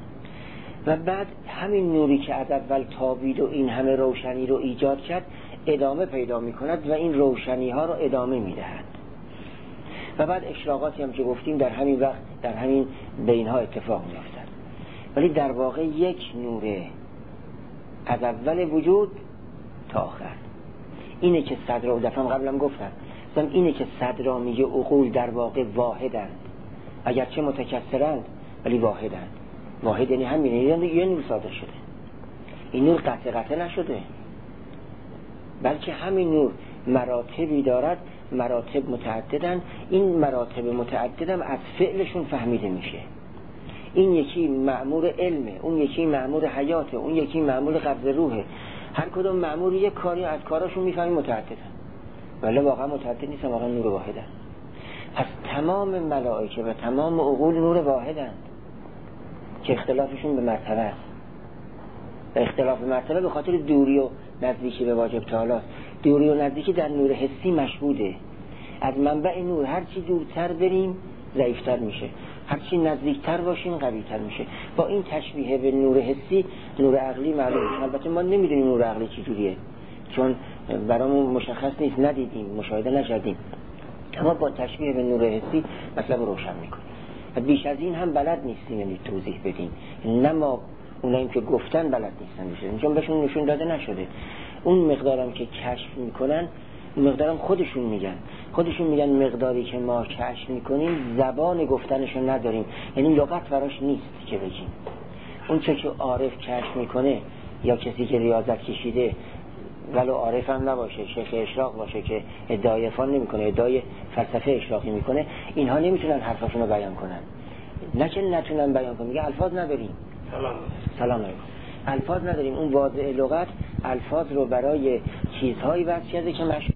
Speaker 1: و بعد همین نوری که از اول تابید و این همه روشنی رو ایجاد کرد ادامه پیدا می کند و این روشنی ها رو ادامه می دهد. و بعد اشراقاتی هم که گفتیم در همین وقت در همین بین ها اتفاق می افتد. ولی در واقع یک نوره از اول وجود تا آخر. اینه که صدر و دفعه قبلم گفتم اینه که صدر میگه عقول در واقع واحدند، اگرچه متکثرند ولی واحدند. واحد یعنی همینه، یه نور صادر شده، این نور قطع قطع نشده، بلکه همین نور مراتبی دارد، مراتب متعددن، این مراتب متعددم از فعلشون فهمیده میشه. این یکی مأمور علمه، اون یکی مأمور حیاته، اون یکی مأمور قبض روحه. هر کدوم مأمور یک کاری از کاراشون میفهمیم متعددن، ولی واقعا متعدد نیستن، واقعا نور واحدن. پس تمام ملائکه و تمام عقول نور واحدن که اختلافشون به مرتبه است. اختلاف مرتبه به خاطر دوری و نزدیکی به واجب تعالی است. دوری و نزدیکی در نور حسی مشهوده. از منبع نور هر چی دورتر بریم ضعیفتر میشه، هر چی نزدیکتر باشیم قوی‌تر میشه. با این تشبیه به نور حسی نور عقلی معلوم میشه. البته ما نمیدونیم نور عقلی چه جوریه، چون برامون مشخص نیست، ندیدیم، مشاهده نکردیم، اما با تشبیه به نور حسی مطلب روشن میکنیم. بیش از این هم بلد نیستیم یعنی توضیح بدیم، نه ما اونایی که گفتن بلد نیستن میشه، چون بهشون نشون داده نشده. اون مقدارم که کشف میکنن اون مقدارم خودشون میگن خودشون میگن مقداری که ما کشف میکنیم زبان گفتنشو نداریم، یعنی لغت براش نیست که بگیم. اون چه که عارف کشف میکنه یا کسی که ریاضت کشیده ولو عارف هم نباشه، شیخ اشراق باشه که ادعای عرفان نمیکنه، ادعای فلسفه اشراقی میکنه، اینها نمیتونن حرفاشونو بیان کنن. نه که نتونن بیان کنن، میگه الفاظ نداریم.
Speaker 2: سلام
Speaker 1: سلام علیکم. الفاظ نداریم. اون واضع لغت الفاظ رو برای چیزهایی وضع کرده که مش...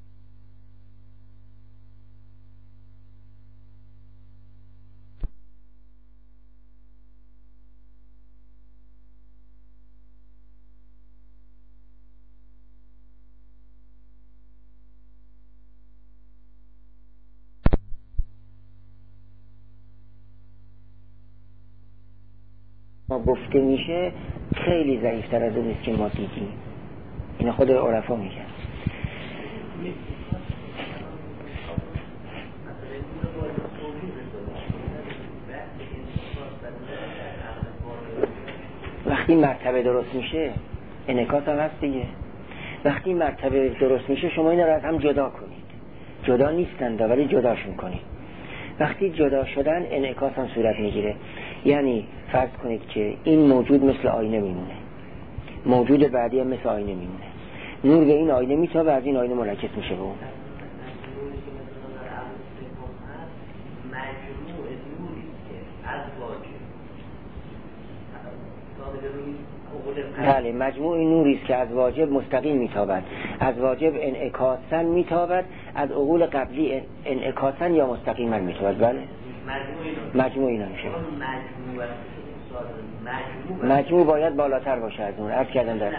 Speaker 1: ما گفته میشه خیلی ضعیفتر از اون است که ما دیدیم. این خود عرفا میگن. وقتی مرتبه درست میشه انعکاس هم هست دیگه. وقتی مرتبه درست میشه شما اینا رو از هم جدا کنید. جدا نیستند ولی جداشون کنید. وقتی جدا شدن انعکاس هم صورت میگیره. یعنی فرض کنید که این موجود مثل آینه میمونه، موجود بعدی هم مثل آینه میمونه، نور به این آینه میتابه، از این آینه منعکس میشه به اون.
Speaker 2: مجموع نوری که از واجب
Speaker 1: بله مجموع نوری است که از واجب مستقیم میتابد، از واجب انعکاسا میتابد، از عقول قبلی انعکاسا یا مستقیما میتابد. بله مجموع اینا میشه. مجموع مجموع باید بالاتر باشه از اون. عرض کردم در
Speaker 2: مجموع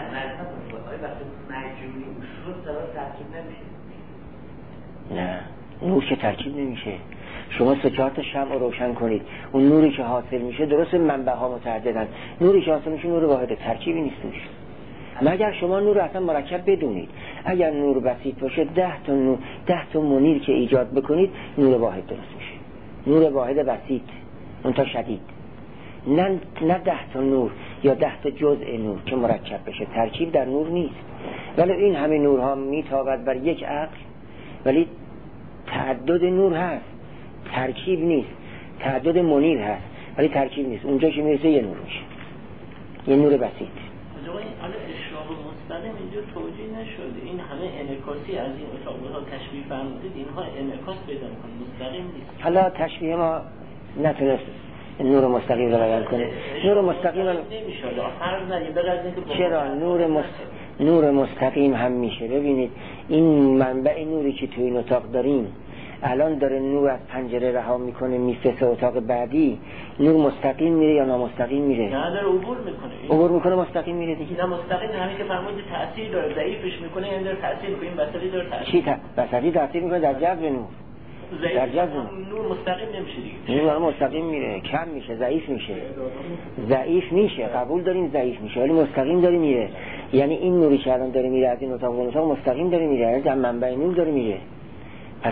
Speaker 2: شد ترکیب نمیشه.
Speaker 1: نه نور که ترکیب نمیشه. شما سه چهار تا شمع رو روشن کنید، اون نوری که حاصل میشه درست منبع ها متعددن، نوری که حاصل میشه نور واحده، ترکیبی نیست توش. مگر شما نور اصلا مرکب بدونید. اگر نور بسیط باشه ده تا نور ده تا منیر که ایجاد بکنید نور واحد درست میشه. نور واحد بسیط اون تا شدید، نه نه ده تا نور یا ده تا جزء نور که مرکب بشه. ترکیب در نور نیست. ولی این همه نورها میتابد بر یک عقل، ولی تعدد نور هست، ترکیب نیست. تعدد منیر هست ولی ترکیب نیست. اونجا که میرسه یه نور میشه، یه نور بسیط.
Speaker 2: آقای حالا اشراق مستقیم اینجا توجیه نشده. این همه انعکاسی از این اتاقها تشبیه فرمودید، اینها انعکاس پیدا میکنه، مستقیم نیست.
Speaker 1: حالا تشبیه ما نتونست نور مستقیم رو بیان کنه. نور مستقیم هم
Speaker 2: نمیشه. فرض نگه بغیر اینکه
Speaker 1: چرا نور مست... نور مستقیم هم میشه. ببینید این منبع نوری که تو این اتاق داریم الان داره نور از پنجره رها میکنه میفرسته اتاق بعدی، نور مستقیم میره یا نامستقیم میره؟
Speaker 2: نه داره عبور میکنه.
Speaker 1: عبور میکنه مستقیم میره دیگه.
Speaker 2: نه مستقیم همین که فرمودید تاثیر داره، ضعیفش میکنه، یعنی داره تاثیر میکنه. این وسطی داره تاثیر.
Speaker 1: چی تا وسطی تاثیر میکنه در جذب نور. در جذب
Speaker 2: نور مستقیم نمیشه دیگه.
Speaker 1: نور مستقیم میره، کم میشه، ضعیف میشه. ضعیف میشه، قبول داریم ضعیف میشه، ولی مستقیم داره میره. یعنی این نوری که الان داره میره از این اتاق اون اتاق مستقیم داره میره، یعنی در منبع نور داره میره. پس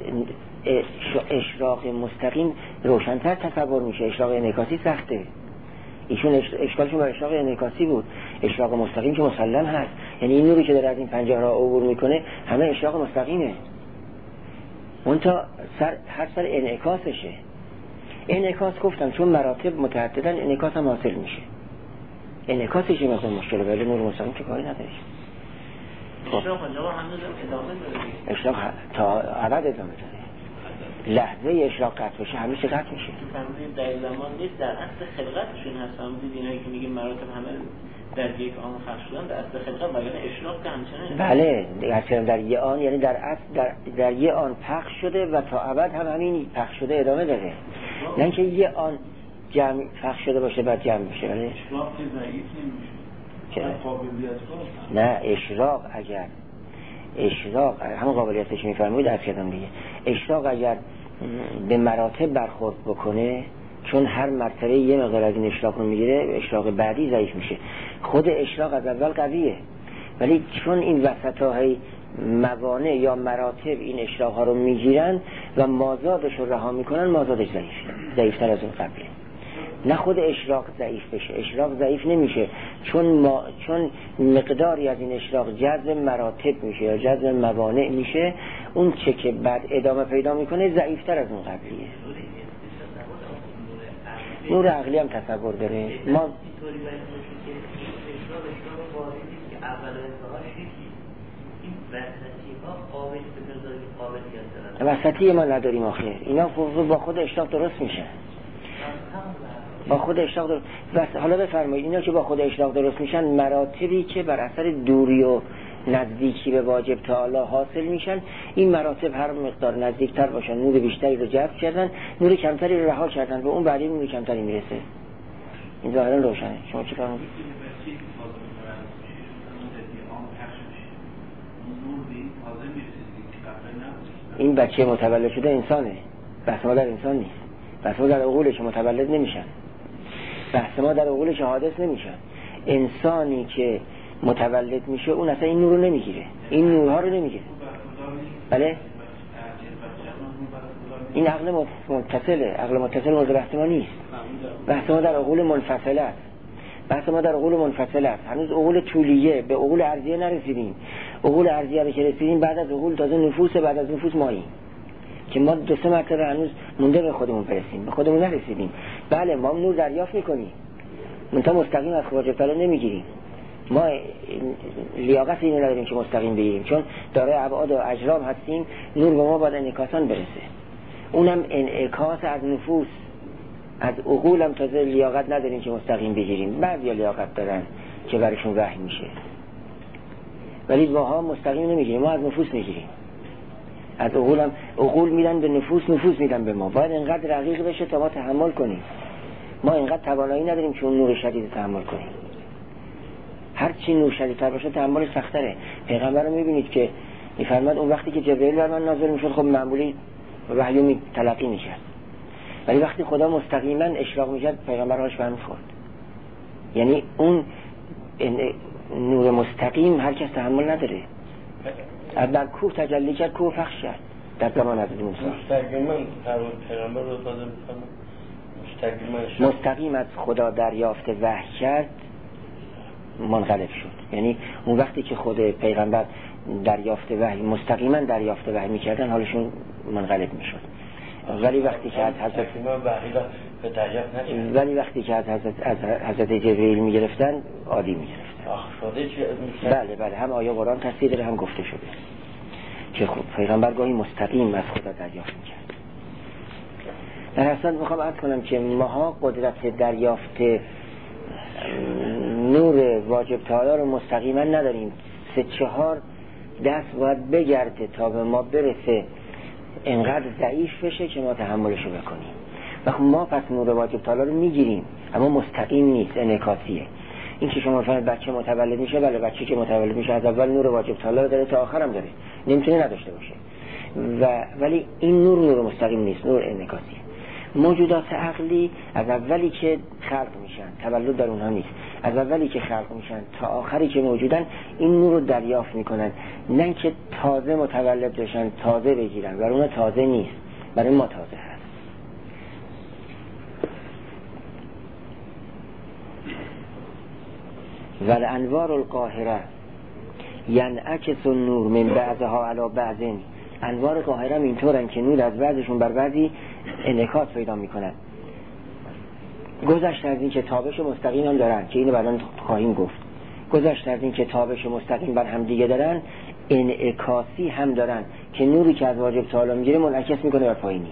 Speaker 1: اشراق مستقیم روشن‌تر تصور میشه. اشراق انعکاسی سخته. ایشون اشکالشون بر اشراق انعکاسی بود. اشراق مستقیم که مسلم هست، یعنی این نوری که داره از این پنجره ها عبور میکنه همه اشراق مستقیمه. اون تا سر هر سر انعکاسشه. انعکاس گفتم چون مراتب متعددن انعکاس هم حاصل میشه. انعکاسش مثلا مشکل ولی نور مستقیم که کاری نداره.
Speaker 2: اشراق آقا هنوز ادامه داره.
Speaker 1: اشراق تا ابد ادامه داره. لحظه اشراق قطع بشه همیشه قطع میشه.
Speaker 2: فرمودید در زمان نیست، در اصل خلقتشون هست. فرمودید اینایی که میگیم مراتب همه در یک آن خلق شدن در اصل خلقت، وگرنه اشراق که همچنان.
Speaker 1: بله اصلا در یه آن، یعنی در اصل در, در یه آن پخش شده و تا ابد هم همین پخش شده ادامه داره. نه اینکه یه آن جمع پخش شده باشه بعد جمع بشه. بله
Speaker 3: اشراق که ضعیف نمیشه.
Speaker 1: نه اشراق اگر اشراق همون قابلیتش میفرمایید از کردم دیگه، اشراق اگر به مراتب برخورد بکنه، چون هر مرتبه یه مقدار از این اشراق رو میگیره، اشراق بعدی ضعیف میشه. خود اشراق از اول قویه، ولی چون این وسطاهای موانع یا مراتب این اشراق ها رو میگیرن و مازادش رو رها میکنن، مازادش ضعیف ضعیفتر از اون قبله. نه خود اشراق ضعیف بشه، اشراق ضعیف نمیشه چون ما چون مقداری از این اشراق جذب مراتب میشه یا جذب موانع میشه، اون چه که بعد ادامه پیدا میکنه ضعیفتر از اون قبلیه. نور عقلی هم تصور داره. ما
Speaker 4: اینطوری باید باشه که اشراق اشراق واردی که اول انتهاش یکی، این وسطی ها قابل به مقداری قابلیت دارن.
Speaker 1: وسطی ما نداریم آخه، اینا با خود اشراق درست میشن. با خود اشراق درست. بس حالا بفرمایید اینا که با خود اشراق درست میشن، مراتبی که بر اثر دوری و نزدیکی به واجب تعالی حاصل میشن، این مراتب هر مقدار نزدیکتر باشن نور بیشتری رو جذب کردن، نور کمتری رو رها کردن، به اون بعدی نور کمتری میرسه. این ظاهرا روشنه. شما چی کار میکنید؟ این بچه متولد شده انسانه، بحث ما در انسان نیست. بحث ما در عقولش متولد نمیشن، بحث ما در عقولش حادث نمیشن. انسانی که متولد میشه اون اصلا این نور رو نمیگیره، این نورها رو نمیگیره. بله این عقل متصله، عقل متصل مورد بحث ما نیست. بحث ما در عقول منفصله است. بحث ما در عقول منفصله است. هنوز عقول طولیه به عقول عرضیه نرسیدیم. عقول عرضیه رو که رسیدیم بعد از عقول تازه نفوس، بعد از نفوس ماییم که ما دو سه مرتبه هنوز مونده به خودمون برسیم، به خودمون نرسیدیم. بله ما نور دریافت میکنیم، منتها مستقیم از واجب تعالی نمیگیریم. ما لیاقت اینو نداریم که مستقیم بگیریم، چون دارای ابعاد و اجرام هستیم. نور به ما باید انعکاسان برسه، اونم انعکاس از نفوس، از عقول هم تازه لیاقت نداریم که مستقیم بگیریم. بعضیا لیاقت دارن که برشون وحی میشه، ولی ماها مستقیم نمیگیریم، ما از نفوس میگیریم. از عقول هم عقول میدن به نفوس، نفوس میدن به ما. باید اینقدر رقیق بشه تا ما تحمل کنیم. ما اینقدر توانایی نداریم که اون نور شدید تحمل کنیم. هر چی نور شدیدتر باشه تحمل سخت‌تره. پیغمبر رو میبینید که میفرماد اون وقتی که جبرئیل بر من نازل میشد خب معمولی وحی می تلقی میکرد، ولی وقتی خدا مستقیما اشراق میکرد پیغمبر هاش فهم خورد. یعنی اون نور مستقیم هر کس تحمل نداره. در کوه تجلی کرد، کوه پخش کرد در زمان حضرت موسی.
Speaker 3: مستقیما پیغمبر رو داده مستقیما
Speaker 1: مستقیم از خدا دریافت وحی کرد، منقلب شد. یعنی اون وقتی که خود پیغمبر دریافت وحی مستقیما دریافت وحی میکردن حالشون منقلب میشد. ولی وقتی که از حضرت ولی وقتی که از حضرت از حضرت جبرئیل میگرفتن عادی میگرفتن. بله بله هم آیه قرآن تصدیق داره هم گفته شده که خب پیغمبر گاهی مستقیم از خدا دریافت میکرد. در اصل میخوام عرض کنم که ماها قدرت دریافت نور واجب تعالی رو مستقیما نداریم. سه چهار دست باید بگرده تا به ما برسه، انقدر ضعیف بشه که ما تحملشو بکنیم. و خب ما پس نور واجب تعالی رو میگیریم اما مستقیم نیست، انعکاسیه. این که شما فرض بچه متولد میشه، بله بچه که متولد میشه از اول نور واجب تعالی داره تا آخرم داره، نمیتونه نداشته باشه. و ولی این نور نور مستقیم نیست، نور انعکاسیه. موجودات عقلی از اولی که خلق میشن، تولد در اونها نیست، از اولی که خلق میشن تا آخری که موجودن این نور رو دریافت میکنن، نه که تازه متولد بشن تازه بگیرن. برای اونها تازه نیست، برای ما تازه هست. ول انوار القاهره ینعکس النور من بعضها علی بعض. انوار قاهره اینطورن که نور از بعضشون بر بعضی انعکاس پیدا میکنن. گذشته از این که تابش مستقیم هم دارن که اینو بعداً خواهیم گفت، گذشت از این که تابش مستقیم بر هم دیگه دارن، انعکاسی هم دارن که نوری که از واجب تعالی میگیره منعکس میکنه بر پایینی.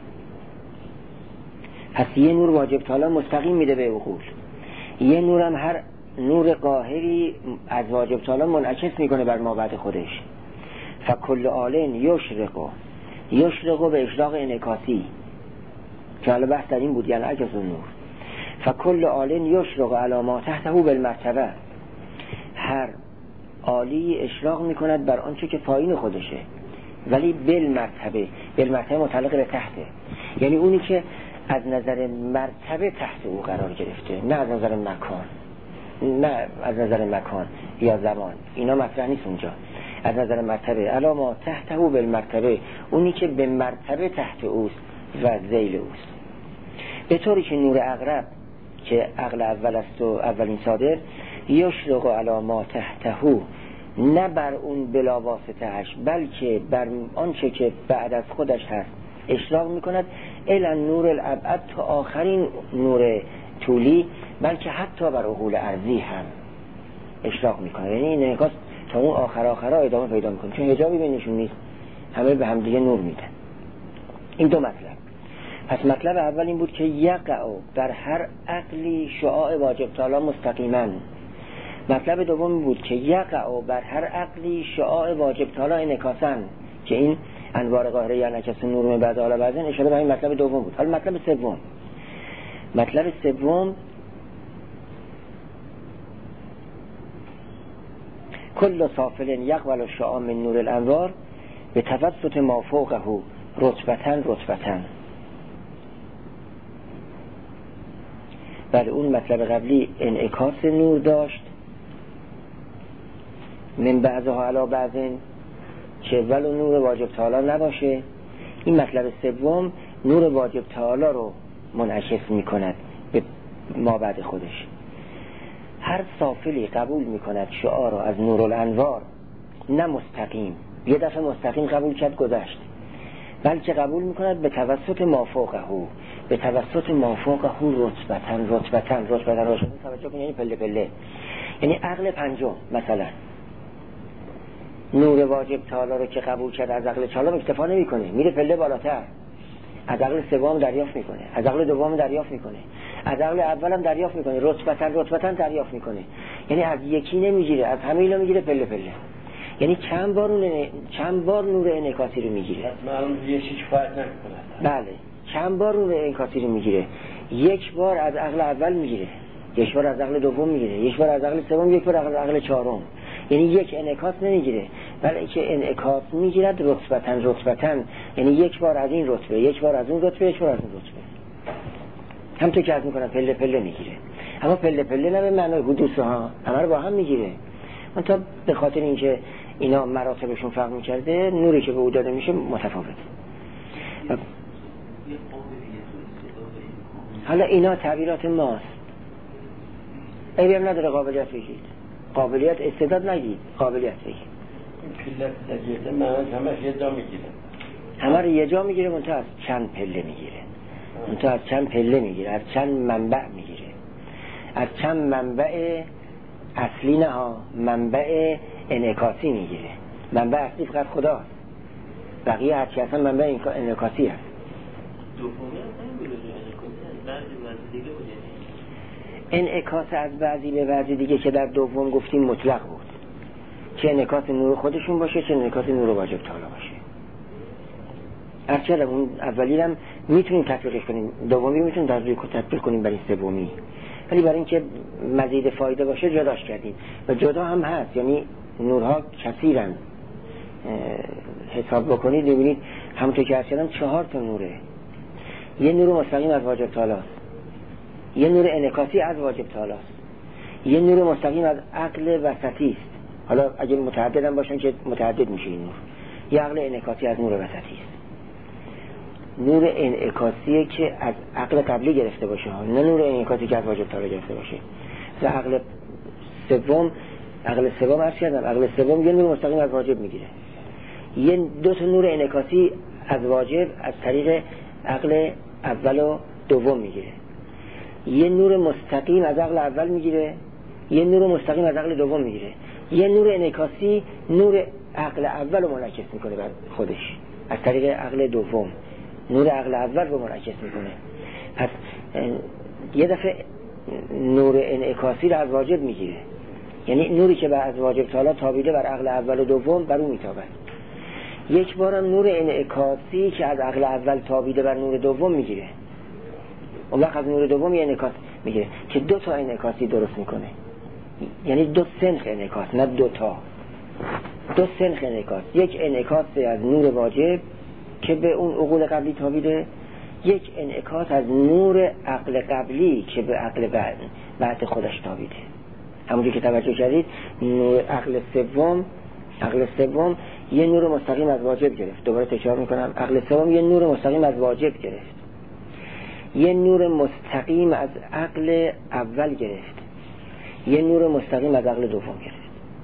Speaker 1: پس یه نور واجب تعالی مستقیم میده به عقول، یه نورم هر نور قاهری از واجب تعالی منعکس میکنه بر ما بعد خودش. فکل آلن یشرقو یشرقو به اشراق انعکاسی که حالا بحث در این بود، یعنی عکس نور. فکل آلن یشرقو علی ما تحته بالمرتبه، هر عالی اشراق میکند بر آنچه که پایین خودشه، ولی بالمرتبه. بالمرتبه متعلق به تحته، یعنی اونی که از نظر مرتبه تحت او قرار گرفته، نه از نظر مکان، نه از نظر مکان یا زمان، اینا مطرح نیست اونجا. از نظر مرتبه علا ما تحته بالمرتبه، اونی که به مرتبه تحت اوست و ذیل اوست. به طوری که نور اقرب که عقل اول است و اولین صادر، یشرق علا ما تحته، نه بر اون بلا واسطهش بلکه بر آنچه که بعد از خودش هست اشراق میکند، الی نور الابعد، تا آخرین نور طولی، بلکه حتی بر عقول ارضی هم اشراق میکنه. یعنی این انعکاس تا اون آخر آخرها ادامه پیدا میکنه، چون حجابی بینشون نیست، همه به هم دیگه نور میدن. این دو مطلب. پس مطلب اول این بود که یقع در هر عقلی شعاع واجب تعالی مستقیما. مطلب دوم بود که یقع بر هر عقلی شعاع واجب تعالی انعکاسا، که این انوار قاهره یا انعکاس نور من بعد حالا بعضن اشاره به این مطلب دوم بود. حالا مطلب سوم، مطلب سوم کل سافل یقبل الشعاع من نور الانوار به توسط ما فوقه رتبتن رتبتن. بله، اون مطلب قبلی انعکاس نور داشت من بعضها علی بعضن، که ولو نور واجب تعالی نباشه. این مطلب سوم نور واجب تعالی رو منعکس میکند به ما بعد خودش. هر سافلی قبول میکند شعاع رو از نور الانوار، نه مستقیم، یه دفعه مستقیم قبول کرد گذشت، بلکه قبول میکند به توسط مافوقه، به توسط مافوقه رتبتن رتبتن رتبتن رتبتن. توجه کنید، یعنی پله پله، یعنی عقل پنجم مثلا نور واجب تعالی رو که قبول کرد از عقل چهارم اکتفا نمیکنه، میره پله بالاتر، از عقل سوم دریافت میکنه، از عقل دوم دریافت میکنه، از عقل اولم دریافت میکنه، رتبتن رتبتن دریافت میکنه. یعنی از یکی نمیگیره، از همه اینا میگیره پله پله. یعنی چند بار اون چند بار نور انعکاسی رو میگیره.
Speaker 3: معلوم یه چیز فرق نمیکنه.
Speaker 1: بله، چند بار نور انعکاسی رو میگیره. یک بار از عقل اول میگیره، یک بار از عقل دوم میگیره، یک بار از عقل سوم، یک بار از عقل چهارم. یعنی یک انعکاس نمیگیره، بلکه انعکاس میگیرد رتبتن رتبتن، یعنی یک بار از این رتبه، یک بار از اون رتبه، یک بار از اون رتبه. همونطور که از میکنن پله پله میگیره. اما پله پله نه به معنای حدوث ها، همه رو با هم میگیره. من تا به خاطر اینکه اینا مراتبشون فرق میکرده، نوری که به او داده میشه متفاوت. حالا اینا تعبیرات ماست، عیبی هم نداره قابلیت بگید، قابلیت استعداد نگید، قابلیت بگید.
Speaker 3: پله تجیده من همه یه جا میگیره،
Speaker 1: همه رو یه جا میگیره، منتها از چند پله میگیره، منتها از چند پله میگیره، از چند منبع میگیره، از چند منبع اصلی نه ها، منبع انعکاسی میگیره. منبع اصلی فقط خداست، بقیه هرچی اصلا منبع انعکاسی هست.
Speaker 2: دومی هم بوده بعضی بعضی دیگه بوده،
Speaker 1: انعکاس از بعضی به بعضی دیگه که در دوم گفتیم مطلق بود، چه انعکاس نور خودشون باشه، چه انعکاس نور واجب تعالی باشه. هرچند اون اولی هم میتونیم تطبیقش کنیم، دومی میتونیم تطبیق کنیم برای سومی، ولی برای اینکه مزید فایده باشه جداش کردیم. و جدا هم هست، یعنی نورها کثیرن، حساب بکنید ببینید همونطور که هستن چهار تا نوره. یه نور مستقیم از واجب تعالی است، یه نور انعکاسی از واجب تعالی است، یه نور مستقیم از عقل وسطی است. حالا اگه متعدد هم باشن که متعدد میشه این نور. یه عقل انعکاسی از نور وسطی است، نور انعکاسی که از عقل قبلی گرفته باشه، نه نور انعکاسی که از واجب تعالی گرفته باشه. و عقل سوم، عقل سوم عرض کردم، عقل سوم یه نور مستقیم از واجب میگیره، یه دو تا نور انعکاسی از واجب از طریق عقل اول و دوم میگیره، یه نور مستقیم از عقل اول میگیره، یه نور مستقیم از عقل دوم میگیره. یه نور انعکاسی نور عقل اول رو منعکس میکنه بر خودش از طریق عقل دوم، نور عقل اول رو منعکس میکنه. پس یه دفعه نور انعکاسی رو از واجب میگیره، یعنی نوری که بر از واجب تعالی تابیده بر عقل اول و دوم بر اون میتابد. یک بارم نور انعکاسی که از عقل اول تابیده بر نور دوم میگیره، اون وقت از نور دوم یه انعکاس میگیره که دو تا انعکاسی درست میکنه، یعنی دو سنخ انعکاس، نه دو تا، دو سنخ انعکاس. یک انعکاس از نور واجب که به اون عقول قبلی تابیده، یک انعکاس از نور عقل قبلی که به عقل بعد بعد خودش تابیده. همونجور که توجه کردید نور عقل سوم عقل سوم یه نور مستقیم از واجب گرفت. دوباره تکرار میکنم، عقل سوم یه نور مستقیم از واجب گرفت، یه نور مستقیم از عقل اول گرفت، یه نور مستقیم از عقل دوم گرفت.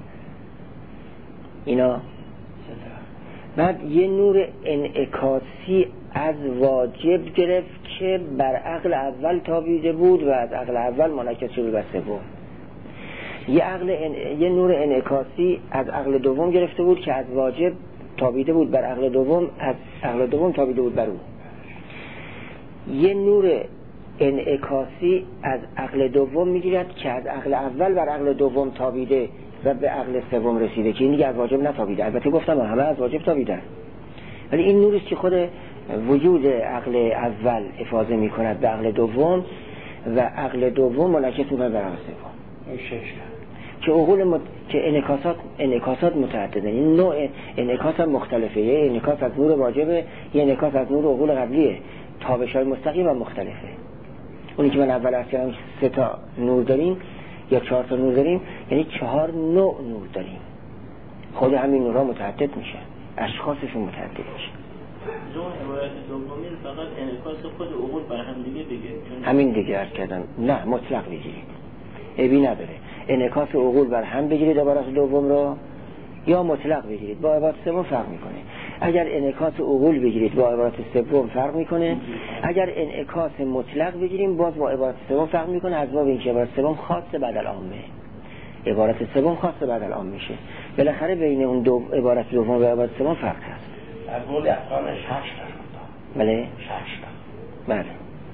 Speaker 1: اینا بعد یه نور انعکاسی از واجب گرفت که بر عقل اول تابیده بود و از عقل اول منعکس شد به سوم. یه عقل ان... یه نور انعکاسی از عقل دوم گرفته بود که از واجب تابیده بود بر عقل دوم، از عقل دوم تابیده بود بر اون. یه نور انعکاسی از عقل دوم میگیرد که از عقل اول بر عقل دوم تابیده و به عقل سوم رسیده که این دیگه از واجب نتابیده. البته گفتم همه از واجب تابیدن، ولی این نوریست که خود وجود عقل اول افاضه میکند به عقل دوم و عقل دوم منعکس میکند بر عقل سوم. این شش که عقول مت... که انعکاسات انعکاسات متعدده، این نوع انعکاس هم مختلفه. یه انعکاس از نور واجبه، یه انعکاس از نور عقول قبلیه. تابش‌های مستقیم هم مختلفه. اونی که من اول عرض کردم سه تا نور داریم یا چهار تا نور داریم، یعنی چهار نوع نور داریم. خود همین نورها متعدد میشه، اشخاصشون متعدد میشه.
Speaker 2: زون عبارت دومی فقط انعکاس خود عقول بر هم دیگه بگه،
Speaker 1: همین دیگه عرض کردم. نه مطلق بگیرید، عیبی نداره. انعکاس عقول بر هم بگیرید عبارت دوم رو، یا مطلق بگیرید، با عبارت سوم فرق میکنه. اگر انعکاس عقول بگیرید با عبارت سوم فرق میکنه، اگر انعکاس مطلق بگیریم باز با عبارت سوم فرق میکنه، از باب اینکه عبارت سوم خاص بعد العامه، عبارت سوم خاص بعد العامه میشه. بالاخره بین اون دو عبارت دوم و عبارت سوم فرق هست.
Speaker 3: عقول افغانش هشت تا.
Speaker 1: بله
Speaker 3: شش تا.
Speaker 1: بله.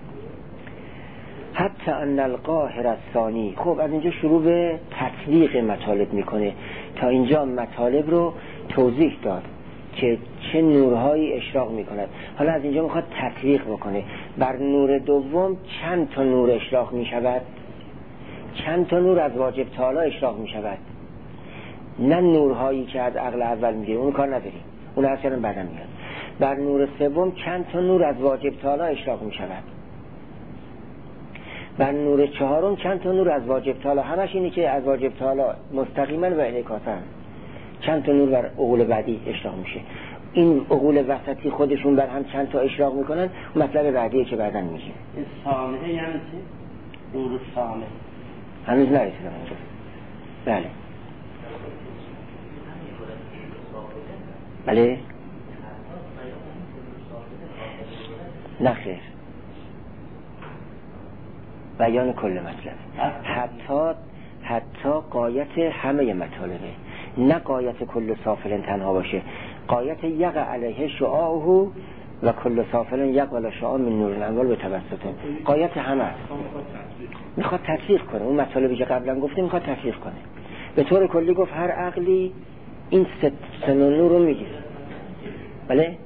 Speaker 1: حتی ان القاهر الثانی. خب از اینجا شروع به تطبیق مطالب میکنه. تا اینجا مطالب رو توضیح داد که چه نورهایی اشراق میکند. حالا از اینجا میخواد تطبیق بکنه. بر نور دوم چند تا نور اشراق میشود؟ چند تا نور از واجب تعالی اشراق میشود؟ نه نورهایی که از عقل اول میگیره، اون کار نداریم، اون اصلا بعدا میاد. بر نور سوم چند تا نور از واجب تعالی اشراق میشود؟ بر نور چهارم چند تا نور از واجب تعالی، همش اینی که از واجب تعالی مستقیما و انعکاسا چند تا نور بر عقول بعدی اشراق میشه. این عقول وسطی خودشون بر هم چند تا اشراق میکنن، مطلب بعدیه که بعداً میگیم.
Speaker 3: این سامعه یعنی چی؟ نور سامعه
Speaker 1: هنوز نرسیدم اونجا. بله بله نخیر، بیان کل مطلب. حتی حتی قایت همه مطالبه، نه قایت کل سافل تنها باشه. قایت یقع علیه شعاعه و کل سافل یقع شعاع من نور الانوار به توسطه. قایت همه است. میخواد تفسیر کنه اون مطالبی که قبلا گفتیم، میخواد تفسیر کنه. به طور کلی گفت هر عقلی این سه نور رو میگیره. بله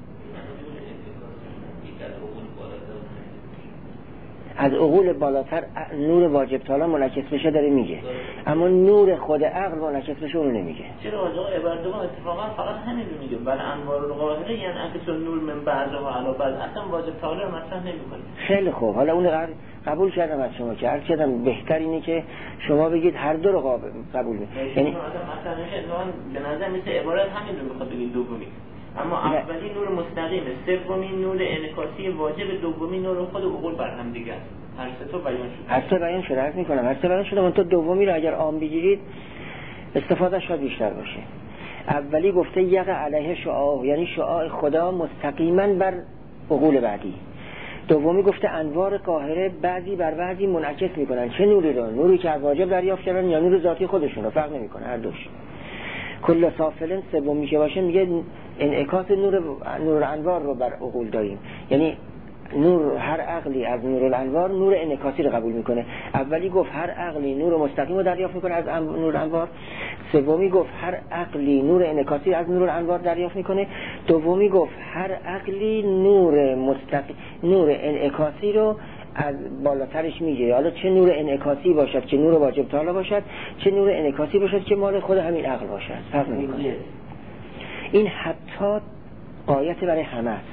Speaker 1: از عقول بالاتر نور واجب تعالی منعکس بشه داره میگه، اما نور خود عقل منعکس بشه اونو نمیگه.
Speaker 2: چرا آقا عبارت دوم اتفاقا فقط همین رو میگه، بل انوار القاهره یعنی عکس نور من بعضها علی بعض، اصلا واجب تعالی رو مطرح نمیکنه.
Speaker 1: خیلی خوب، حالا اون قبول کردم از شما که هر کدام بهتر اینه که شما بگید هر دو رو قبول کنید. یعنی
Speaker 2: مثلا به نظر میاد عبارت همین رو میخواد بگید دومی، اما اولی نور مستقیم، سومی نور انعکاسی واجب، دومی نور خود عقول بر هم دیگه است. هر سه تا بیان شده. هر سه
Speaker 1: بیان شده، عرض میکنم هر سه بیان شده. من تو دومی رو اگر عام بگیرید استفاده شاید بیشتر باشه. اولی گفته یقع علیه شعاع، یعنی شعاع خدا مستقیما بر عقول بعدی. دومی گفته انوار قاهره بعضی بر بعضی منعکس میکنن. چه نوری رو؟ نوری که از واجب دریافت کردن یا نور ذاتی خودشون رو، فرق نمیکنه هر دوش. کل سافلن سومی که باشه میگه انعکاس نور نور انوار رو بر عقول داریم، یعنی نور هر عقلی از نور الانوار نور انعکاسی رو قبول میکنه. اولی گفت هر عقلی نور مستقیم رو دریافت میکنه از نور الانوار، سومی گفت هر عقلی نور انعکاسی از نور الانوار دریافت میکنه، دومی گفت هر عقلی نور مستقیم نور انعکاسی رو از بالاترش میگه. حالا چه نور انعکاسی باشد که نور واجب تعالی باشد، چه نور انعکاسی باشد که مال خود همین عقل باشد، فرق نمیکنه. این حتی آیت برای همه است.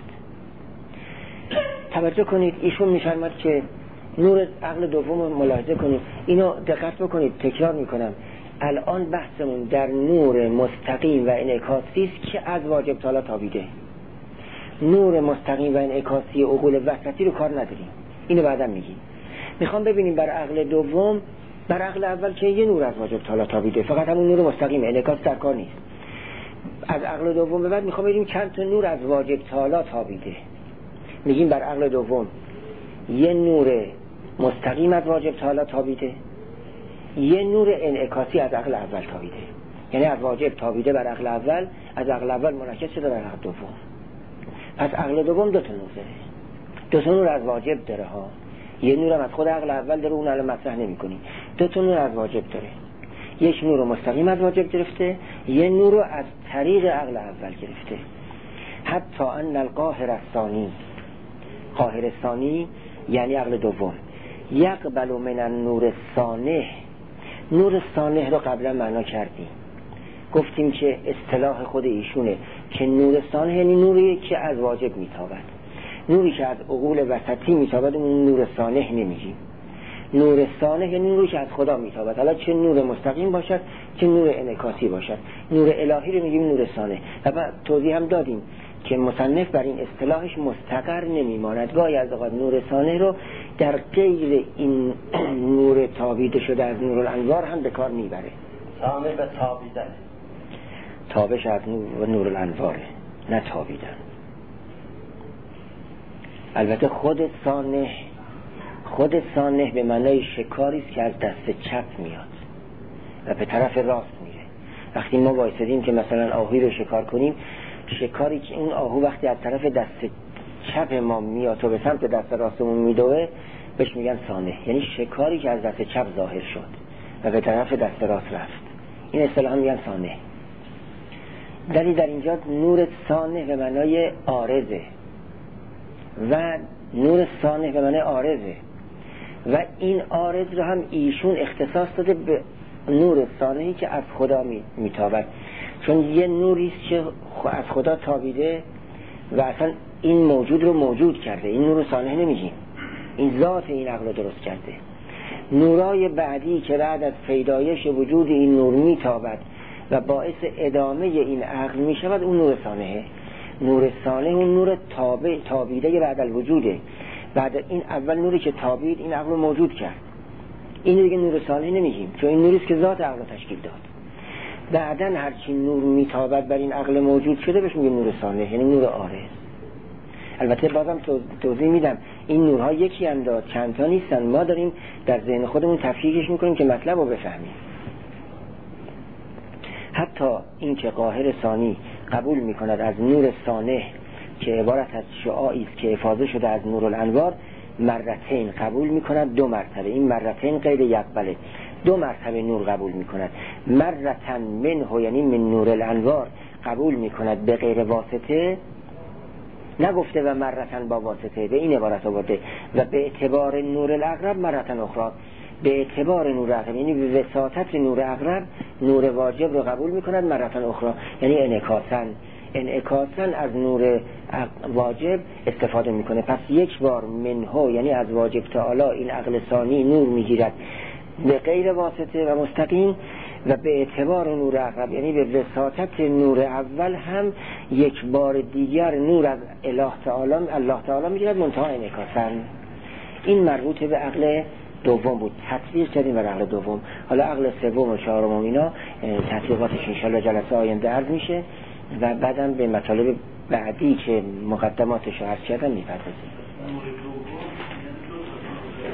Speaker 1: توجه کنید ایشون میفرماد که نور عقل دوم رو ملاحظه کنید، اینو دقت بکنید، تکرار میکنم. الان بحثمون در نور مستقیم و انعکاسی است که از واجب تعالی تابیده. نور مستقیم و انعکاسی عقول وسطی رو کار نداریم، اینو بعدا میگیم. میخوام ببینیم بر عقل دوم، بر عقل اول که یه نور از واجب تعالی تابیده، فقط همون نور مستقیم، انعکاس در کار نیست. از عقل دوم به بعد میخوام ببینیم چند تا نور از واجب تعالی تابیده. میگیم بر عقل دوم یه نور مستقیم از واجب تعالی تابیده، یه نور انعکاسی از عقل اول تابیده، یعنی از واجب تابیده بر عقل اول، از عقل اول منعکس شده بر عقل دوم. پس عقل دوم دو تا نور داره، دو تا نور از واجب داره ها، یه نور هم از خود عقل اول داره، اون الان مطرح نمی‌کنیم. دو تا نور از واجب داره، یک نور مستقیم از واجب گرفته، یه نور رو از طریق عقل اول گرفته. حتی ان القاهر الثانی، قاهر الثانی یعنی عقل دوم، یقبل من النور الصانع. نور صانع رو قبلا معنا کردیم، گفتیم که اصطلاح خود ایشونه که نور صانع یعنی نوری که از واجب میتابد، نوری که از عقول وسطی میتابد اون نور صانع نمیگیم. نور صانع یعنی نوری که از خدا میتابد، حالا چه نور مستقیم باشد چه نور انعکاسی باشد. نور الهی رو میگیم نور صانع. و بعد توضیح هم دادیم که مصنف بر این اصطلاحش مستقر نمیماند، گاهی از اوقات نور صانع رو در غیر این نور تابیده شده از نور الانوار هم به کار میبره.
Speaker 3: صانع به تابیدن،
Speaker 1: تابش از نور, نور الانواره، نه تابیدن. البته خود صانع خود صانع به معنای شکاری است که از دست چپ میاد و به طرف راست میره. وقتی ما وایسادیم که مثلا آهوی رو شکار کنیم، شکاری که اون آهو وقتی از طرف دست چپ ما میاد و به سمت دست راستمون میدوه بهش میگن صانع، یعنی شکاری که از دست چپ ظاهر شد و به طرف دست راست رفت، این اصطلاح هم میگن صانع. دلی در اینجا نور صانع به معنای عارضه و نور صانع به معنای عارضه و این عارض رو هم ایشون اختصاص داده به نور صانعی که از خدا میتابد، چون یه نوری است که از خدا تابیده و اصلا این موجود رو موجود کرده. این نور صانع نمیگیم، این ذات این عقل رو درست کرده. نورای بعدی که بعد از پیدایش وجود این نور میتابد و باعث ادامه این عقل میشود اون نور صانعه. نور صانع اون نور تابع تابیده بعد از وجوده، بعد این اول نوری که تابید این عقل رو موجود کرد، این دیگه نور صانع نمیگیم، چون این نوری است که ذات عقل رو تشکیل داد. بعدن هرچی نور میتابد بر این عقل موجود شده بهش میگیم نور صانع، یعنی نور عارض. البته بازم توضیح میدم این نورها یکی اند، چند تا نیستن، ما داریم در ذهن خودمون تفکیکش میکنیم که مطلب رو بفهمیم. حتی این که قاهر ثانی قبول میکند از نور صانع که عبارت از شعاعی است که افاضه شده از نور الانوار، مرتين قبول میکند، دو مرتبه. این مرتين غیر یقبله، دو مرتبه نور قبول میکند. مرتن منه یعنی من نور الانوار قبول میکند به غیر واسطه، نگفته و مرتن با واسطه، به این عبارت آورده و به اعتبار نور الاقرب مرتن اخرى، به اعتبار نور اقرب یعنی به وساطت نور اقرب نور واجب رو قبول میکند مرتن اخرى، یعنی انعکاسن انعکاسن از نور واجب استفاده میکنه. پس یک بار منه یعنی از واجب تعالی این عقل ثانی نور میگیرد به غیر واسطه و مستقیم و به اعتبار نور اقرب یعنی به وساطت نور اول هم یک بار دیگر نور از اله تعالی الله تعالی میگیرد منتها انعکاسن. این مربوط به عقل دوم بود، تطبیق کردیم بر عقل دوم. حالا عقل سوم و چهارم و اینا تطبیقاتش انشالله جلسه آینده عرض میشه و بعدم به مطالب بعدی که مقدماتش رو عرض کردم میپردازیم.